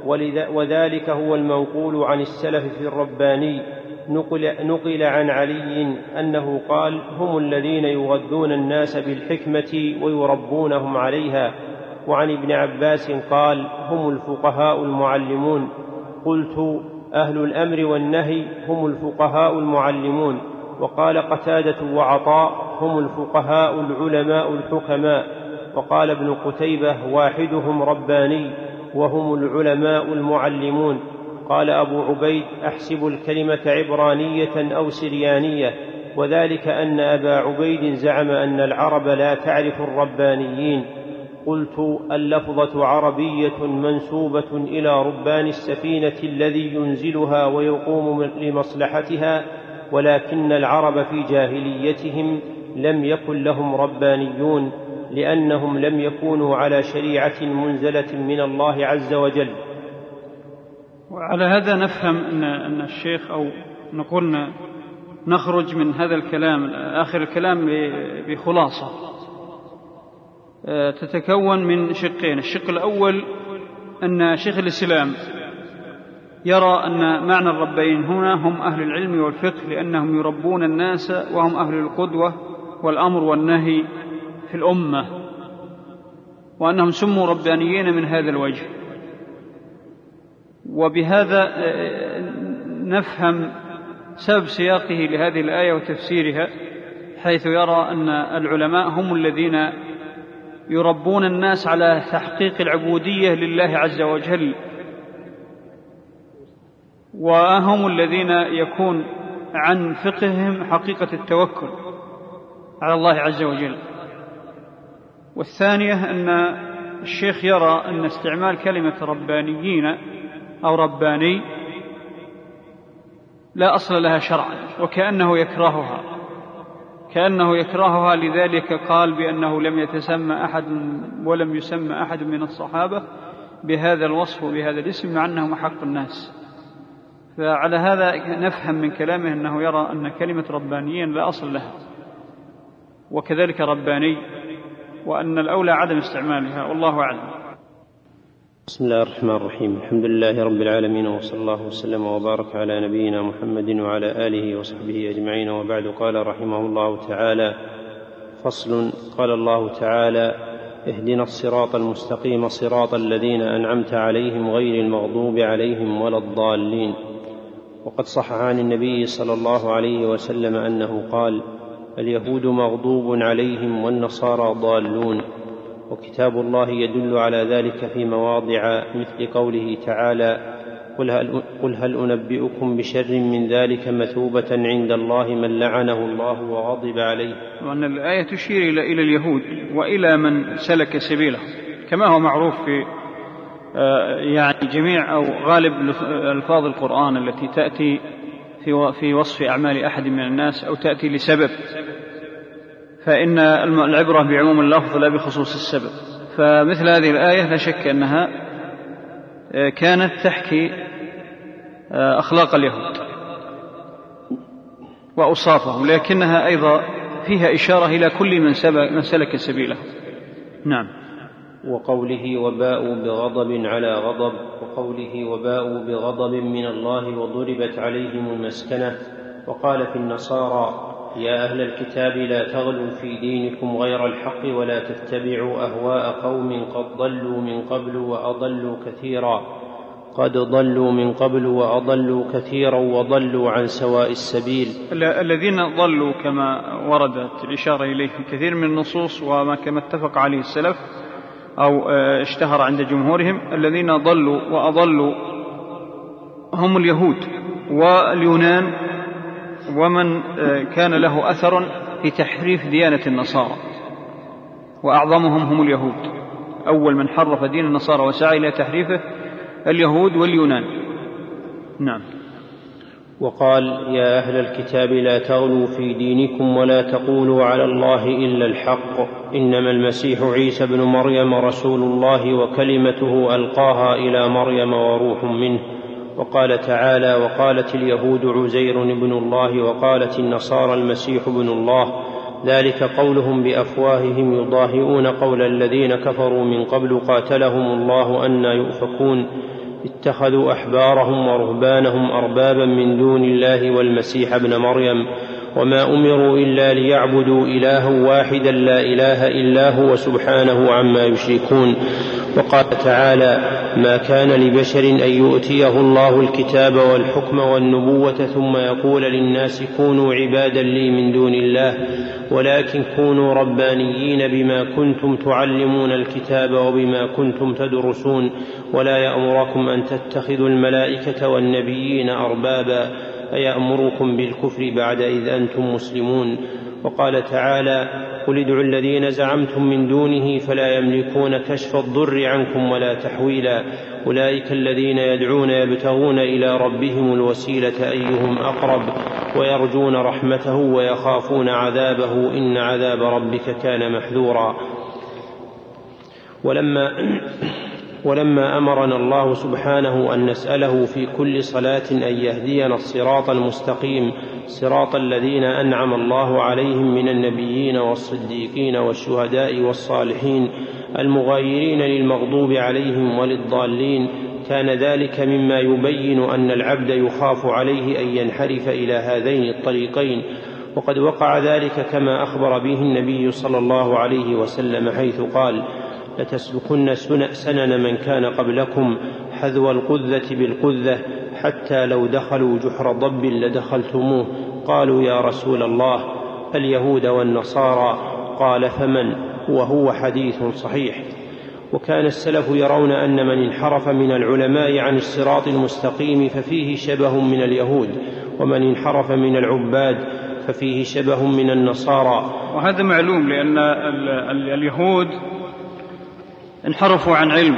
وذلك هو المنقول عن السلف في الرباني. نقل, نقل عن علي أنه قال هم الذين يغذون الناس بالحكمة ويربونهم عليها. وعن ابن عباس قال هم الفقهاء المعلمون. قلت أهل الأمر والنهي هم الفقهاء المعلمون. وقال قتادة وعطاء هم الفقهاء العلماء الحكماء. وقال ابن قتيبة واحدهم رباني وهم العلماء المعلمون. قال أبو عبيد أحسب الكلمة عبرانية أو سريانية، وذلك أن أبا عبيد زعم أن العرب لا تعرف الربانيين. قلت اللفظة عربية منسوبة إلى ربان السفينة الذي ينزلها ويقوم لمصلحتها، ولكن العرب في جاهليتهم لم يكن لهم ربانيون، لأنهم لم يكونوا على شريعة منزلة من الله عز وجل. وعلى هذا نفهم أن أن الشيخ أو نقول نخرج من هذا الكلام آخر الكلام بخلاصة تتكون من شقين. الشق الأول أن شيخ الإسلام يرى أن معنى الربين هنا هم أهل العلم والفقه، لأنهم يربون الناس وهم أهل القدوة والأمر والنهي في الأمة، وأنهم سموا ربانيين من هذا الوجه. وبهذا نفهم سبب سياقه لهذه الآية وتفسيرها، حيث يرى أن العلماء هم الذين يربون الناس على تحقيق العبودية لله عز وجل، وهم الذين يكون عن فقههم حقيقة التوكل على الله عز وجل. والثانية أن الشيخ يرى أن استعمال كلمة ربانيين أو رباني لا أصل لها شرعا، وكأنه يكرهها كأنه يكرهها لذلك قال بأنه لم يتسمى أحد ولم يسمى أحد من الصحابة بهذا الوصف وبهذا الاسم، مع أنهم أحق الناس. فعلى هذا نفهم من كلامه أنه يرى أن كلمة ربانيين لا أصل لها، وكذلك رباني، وأن الأولى عدم استعمالها، والله أعلم. بسم الله الرحمن الرحيم. الحمد لله رب العالمين، وصلى الله وسلم وبارك على نبينا محمد وعلى آله وصحبه أجمعين، وبعد. قال رحمه الله تعالى: فصل. قال الله تعالى: اهدنا الصراط المستقيم صراط الذين أنعمت عليهم غير المغضوب عليهم ولا الضالين. وقد صح عن النبي صلى الله عليه وسلم أنه قال: اليهود مغضوب عليهم والنصارى ضالون. وكتاب الله يدل على ذلك في مواضع، مثل قوله تعالى: قل هل, قل هل أنبئكم بشر من ذلك مثوبة عند الله من لعنه الله وغضب عليه. وأن الآية تشير إلى اليهود وإلى من سلك سبيله، كما هو معروف في يعني جميع أو غالب ألفاظ القرآن التي تأتي في وصف أعمال أحد من الناس أو تأتي لسبب، فإن العبرة بعموم اللفظ لا بخصوص السبب. فمثل هذه الآية لا شك أنها كانت تحكي أخلاق اليهود وأوصافهم، لكنها أيضا فيها إشارة إلى كل من سلك سبيله. نعم. وقوله: وباءوا بغضب على غضب. وقوله: وباءوا بغضب من الله وضربت عليهم المسكنة. وقال في النصارى: يا أهل الكتاب لا تغلوا في دينكم غير الحق ولا تتبعوا أهواء قوم قد ضلوا من قبل وأضلوا كثيرا قد ضلوا من قبل وأضلوا كثيرا وضلوا عن سواء السبيل. الذين ضلوا كما وردت الإشارة إليه في كثير من النصوص، وما كما اتفق عليه السلف أو اشتهر عند جمهورهم، الذين ضلوا وأضلوا هم اليهود واليونان، ومن كان له أثر في تحريف ديانة النصارى، وأعظمهم هم اليهود. أول من حرف دين النصارى وسعى إلى تحريفه اليهود واليونان. نعم. وقال: يا أهل الكتاب لا تغلوا في دينكم ولا تقولوا على الله إلا الحق، إنما المسيح عيسى بن مريم رسول الله وكلمته ألقاها إلى مريم وروح منه. وقال تعالى: وقالت اليهود عزير ابن الله وقالت النصارى المسيح ابن الله، ذلك قولهم بأفواههم يضاهئون قول الذين كفروا من قبل قاتلهم الله أنى يؤفكون. اتخذوا أحبارهم ورهبانهم أربابا من دون الله والمسيح ابن مريم، وما أمروا إلا ليعبدوا إلها واحدا لا إله إلا هو سبحانه عما يشركون. وقال تعالى: ما كان لبشر أن يؤتيه الله الكتاب والحكم والنبوة ثم يقول للناس كونوا عبادا لي من دون الله، ولكن كونوا ربانيين بما كنتم تعلمون الكتاب وبما كنتم تدرسون، ولا يأمركم أن تتخذوا الملائكة والنبيين أربابا أيأمركم بالكفر بعد إذ أنتم مسلمون. وقال تعالى: قل ادعوا الذين زعمتم من دونه فلا يملكون كشف الضر عنكم ولا تحويلا، أولئك الذين يدعون يبتغون إلى ربهم الوسيلة أيهم أقرب ويرجون رحمته ويخافون عذابه إن عذاب ربك كان محذورا. ولما ولما أمرنا الله سبحانه أن نسأله في كل صلاة أن يهدينا الصراط المستقيم صراط الذين أنعم الله عليهم من النبيين والصديقين والشهداء والصالحين المغايرين للمغضوب عليهم وللضالين، كان ذلك مما يبين أن العبد يخاف عليه أن ينحرف إلى هذين الطريقين، وقد وقع ذلك كما أخبر به النبي صلى الله عليه وسلم حيث قال: لتسلكن سنن من كان قبلكم حذو القذة بالقذة حتى لو دخلوا جحر ضب لدخلتموه. قالوا: يا رسول الله اليهود والنصارى؟ قال: فمن؟ وهو حديث صحيح. وكان السلف يرون أن من انحرف من العلماء عن الصراط المستقيم ففيه شبه من اليهود، ومن انحرف من العباد ففيه شبه من النصارى. وهذا معلوم، لأن اليهود انحرفوا عن علم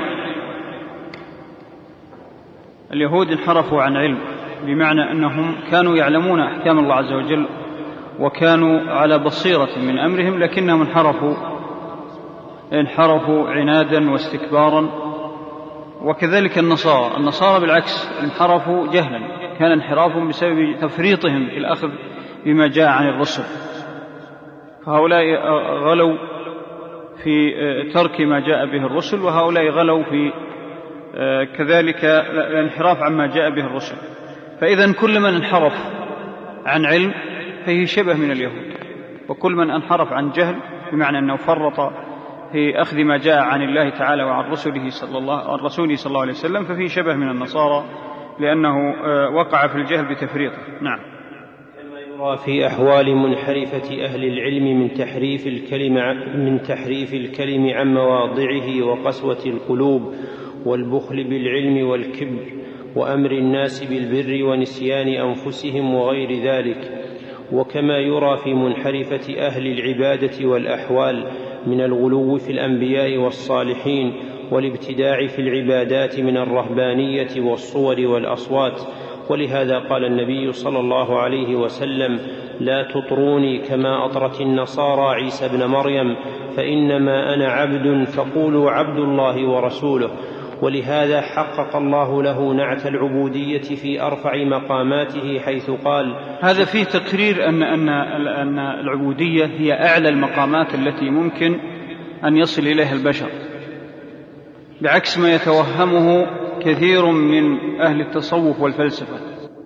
اليهود انحرفوا عن علم بمعنى أنهم كانوا يعلمون أحكام الله عز وجل وكانوا على بصيرة من أمرهم، لكنهم انحرفوا انحرفوا عنادا واستكبارا. وكذلك النصارى النصارى بالعكس انحرفوا جهلا، كان انحرافهم بسبب تفريطهم في الأخذ بما جاء عن الرسل، فهؤلاء غلوا في ترك ما جاء به الرسل، وهؤلاء غلوا في كذلك الانحراف عما جاء به الرسل. فإذا كل من انحرف عن علم فيه شبه من اليهود، وكل من انحرف عن جهل بمعنى أنه فرط في أخذ ما جاء عن الله تعالى وعن رسوله صلى الله, عن رسوله صلى الله عليه وسلم ففيه شبه من النصارى، لأنه وقع في الجهل بتفريطه. نعم. في أحوال منحرفة أهل العلم من تحريف الكلم من تحريف الكلم عن مواضعه وقسوة القلوب والبخل بالعلم والكبر وأمر الناس بالبر ونسيان أنفسهم وغير ذلك، وكما يرى في منحرفة أهل العبادة والأحوال من الغلو في الأنبياء والصالحين والابتداع في العبادات من الرهبانية والصور والأصوات. ولهذا قال النبي صلى الله عليه وسلم: لا تطروني كما أطرت النصارى عيسى ابن مريم، فإنما أنا عبد فقولوا عبد الله ورسوله. ولهذا حقق الله له نعت العبودية في أرفع مقاماته حيث قال: هذا فيه تقرير أن, أن, أن العبودية هي أعلى المقامات التي ممكن أن يصل إليها البشر، بعكس ما يتوهمه كثير من أهل التصوف والفلسفة.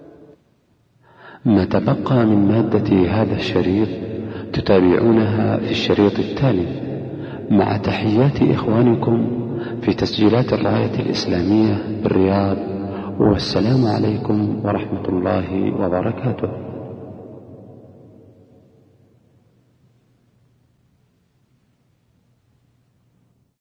ما تبقى من مادة هذا الشريط تتابعونها في الشريط التالي، مع تحيات إخوانكم في تسجيلات الراية الإسلامية بالرياض، والسلام عليكم ورحمة الله وبركاته.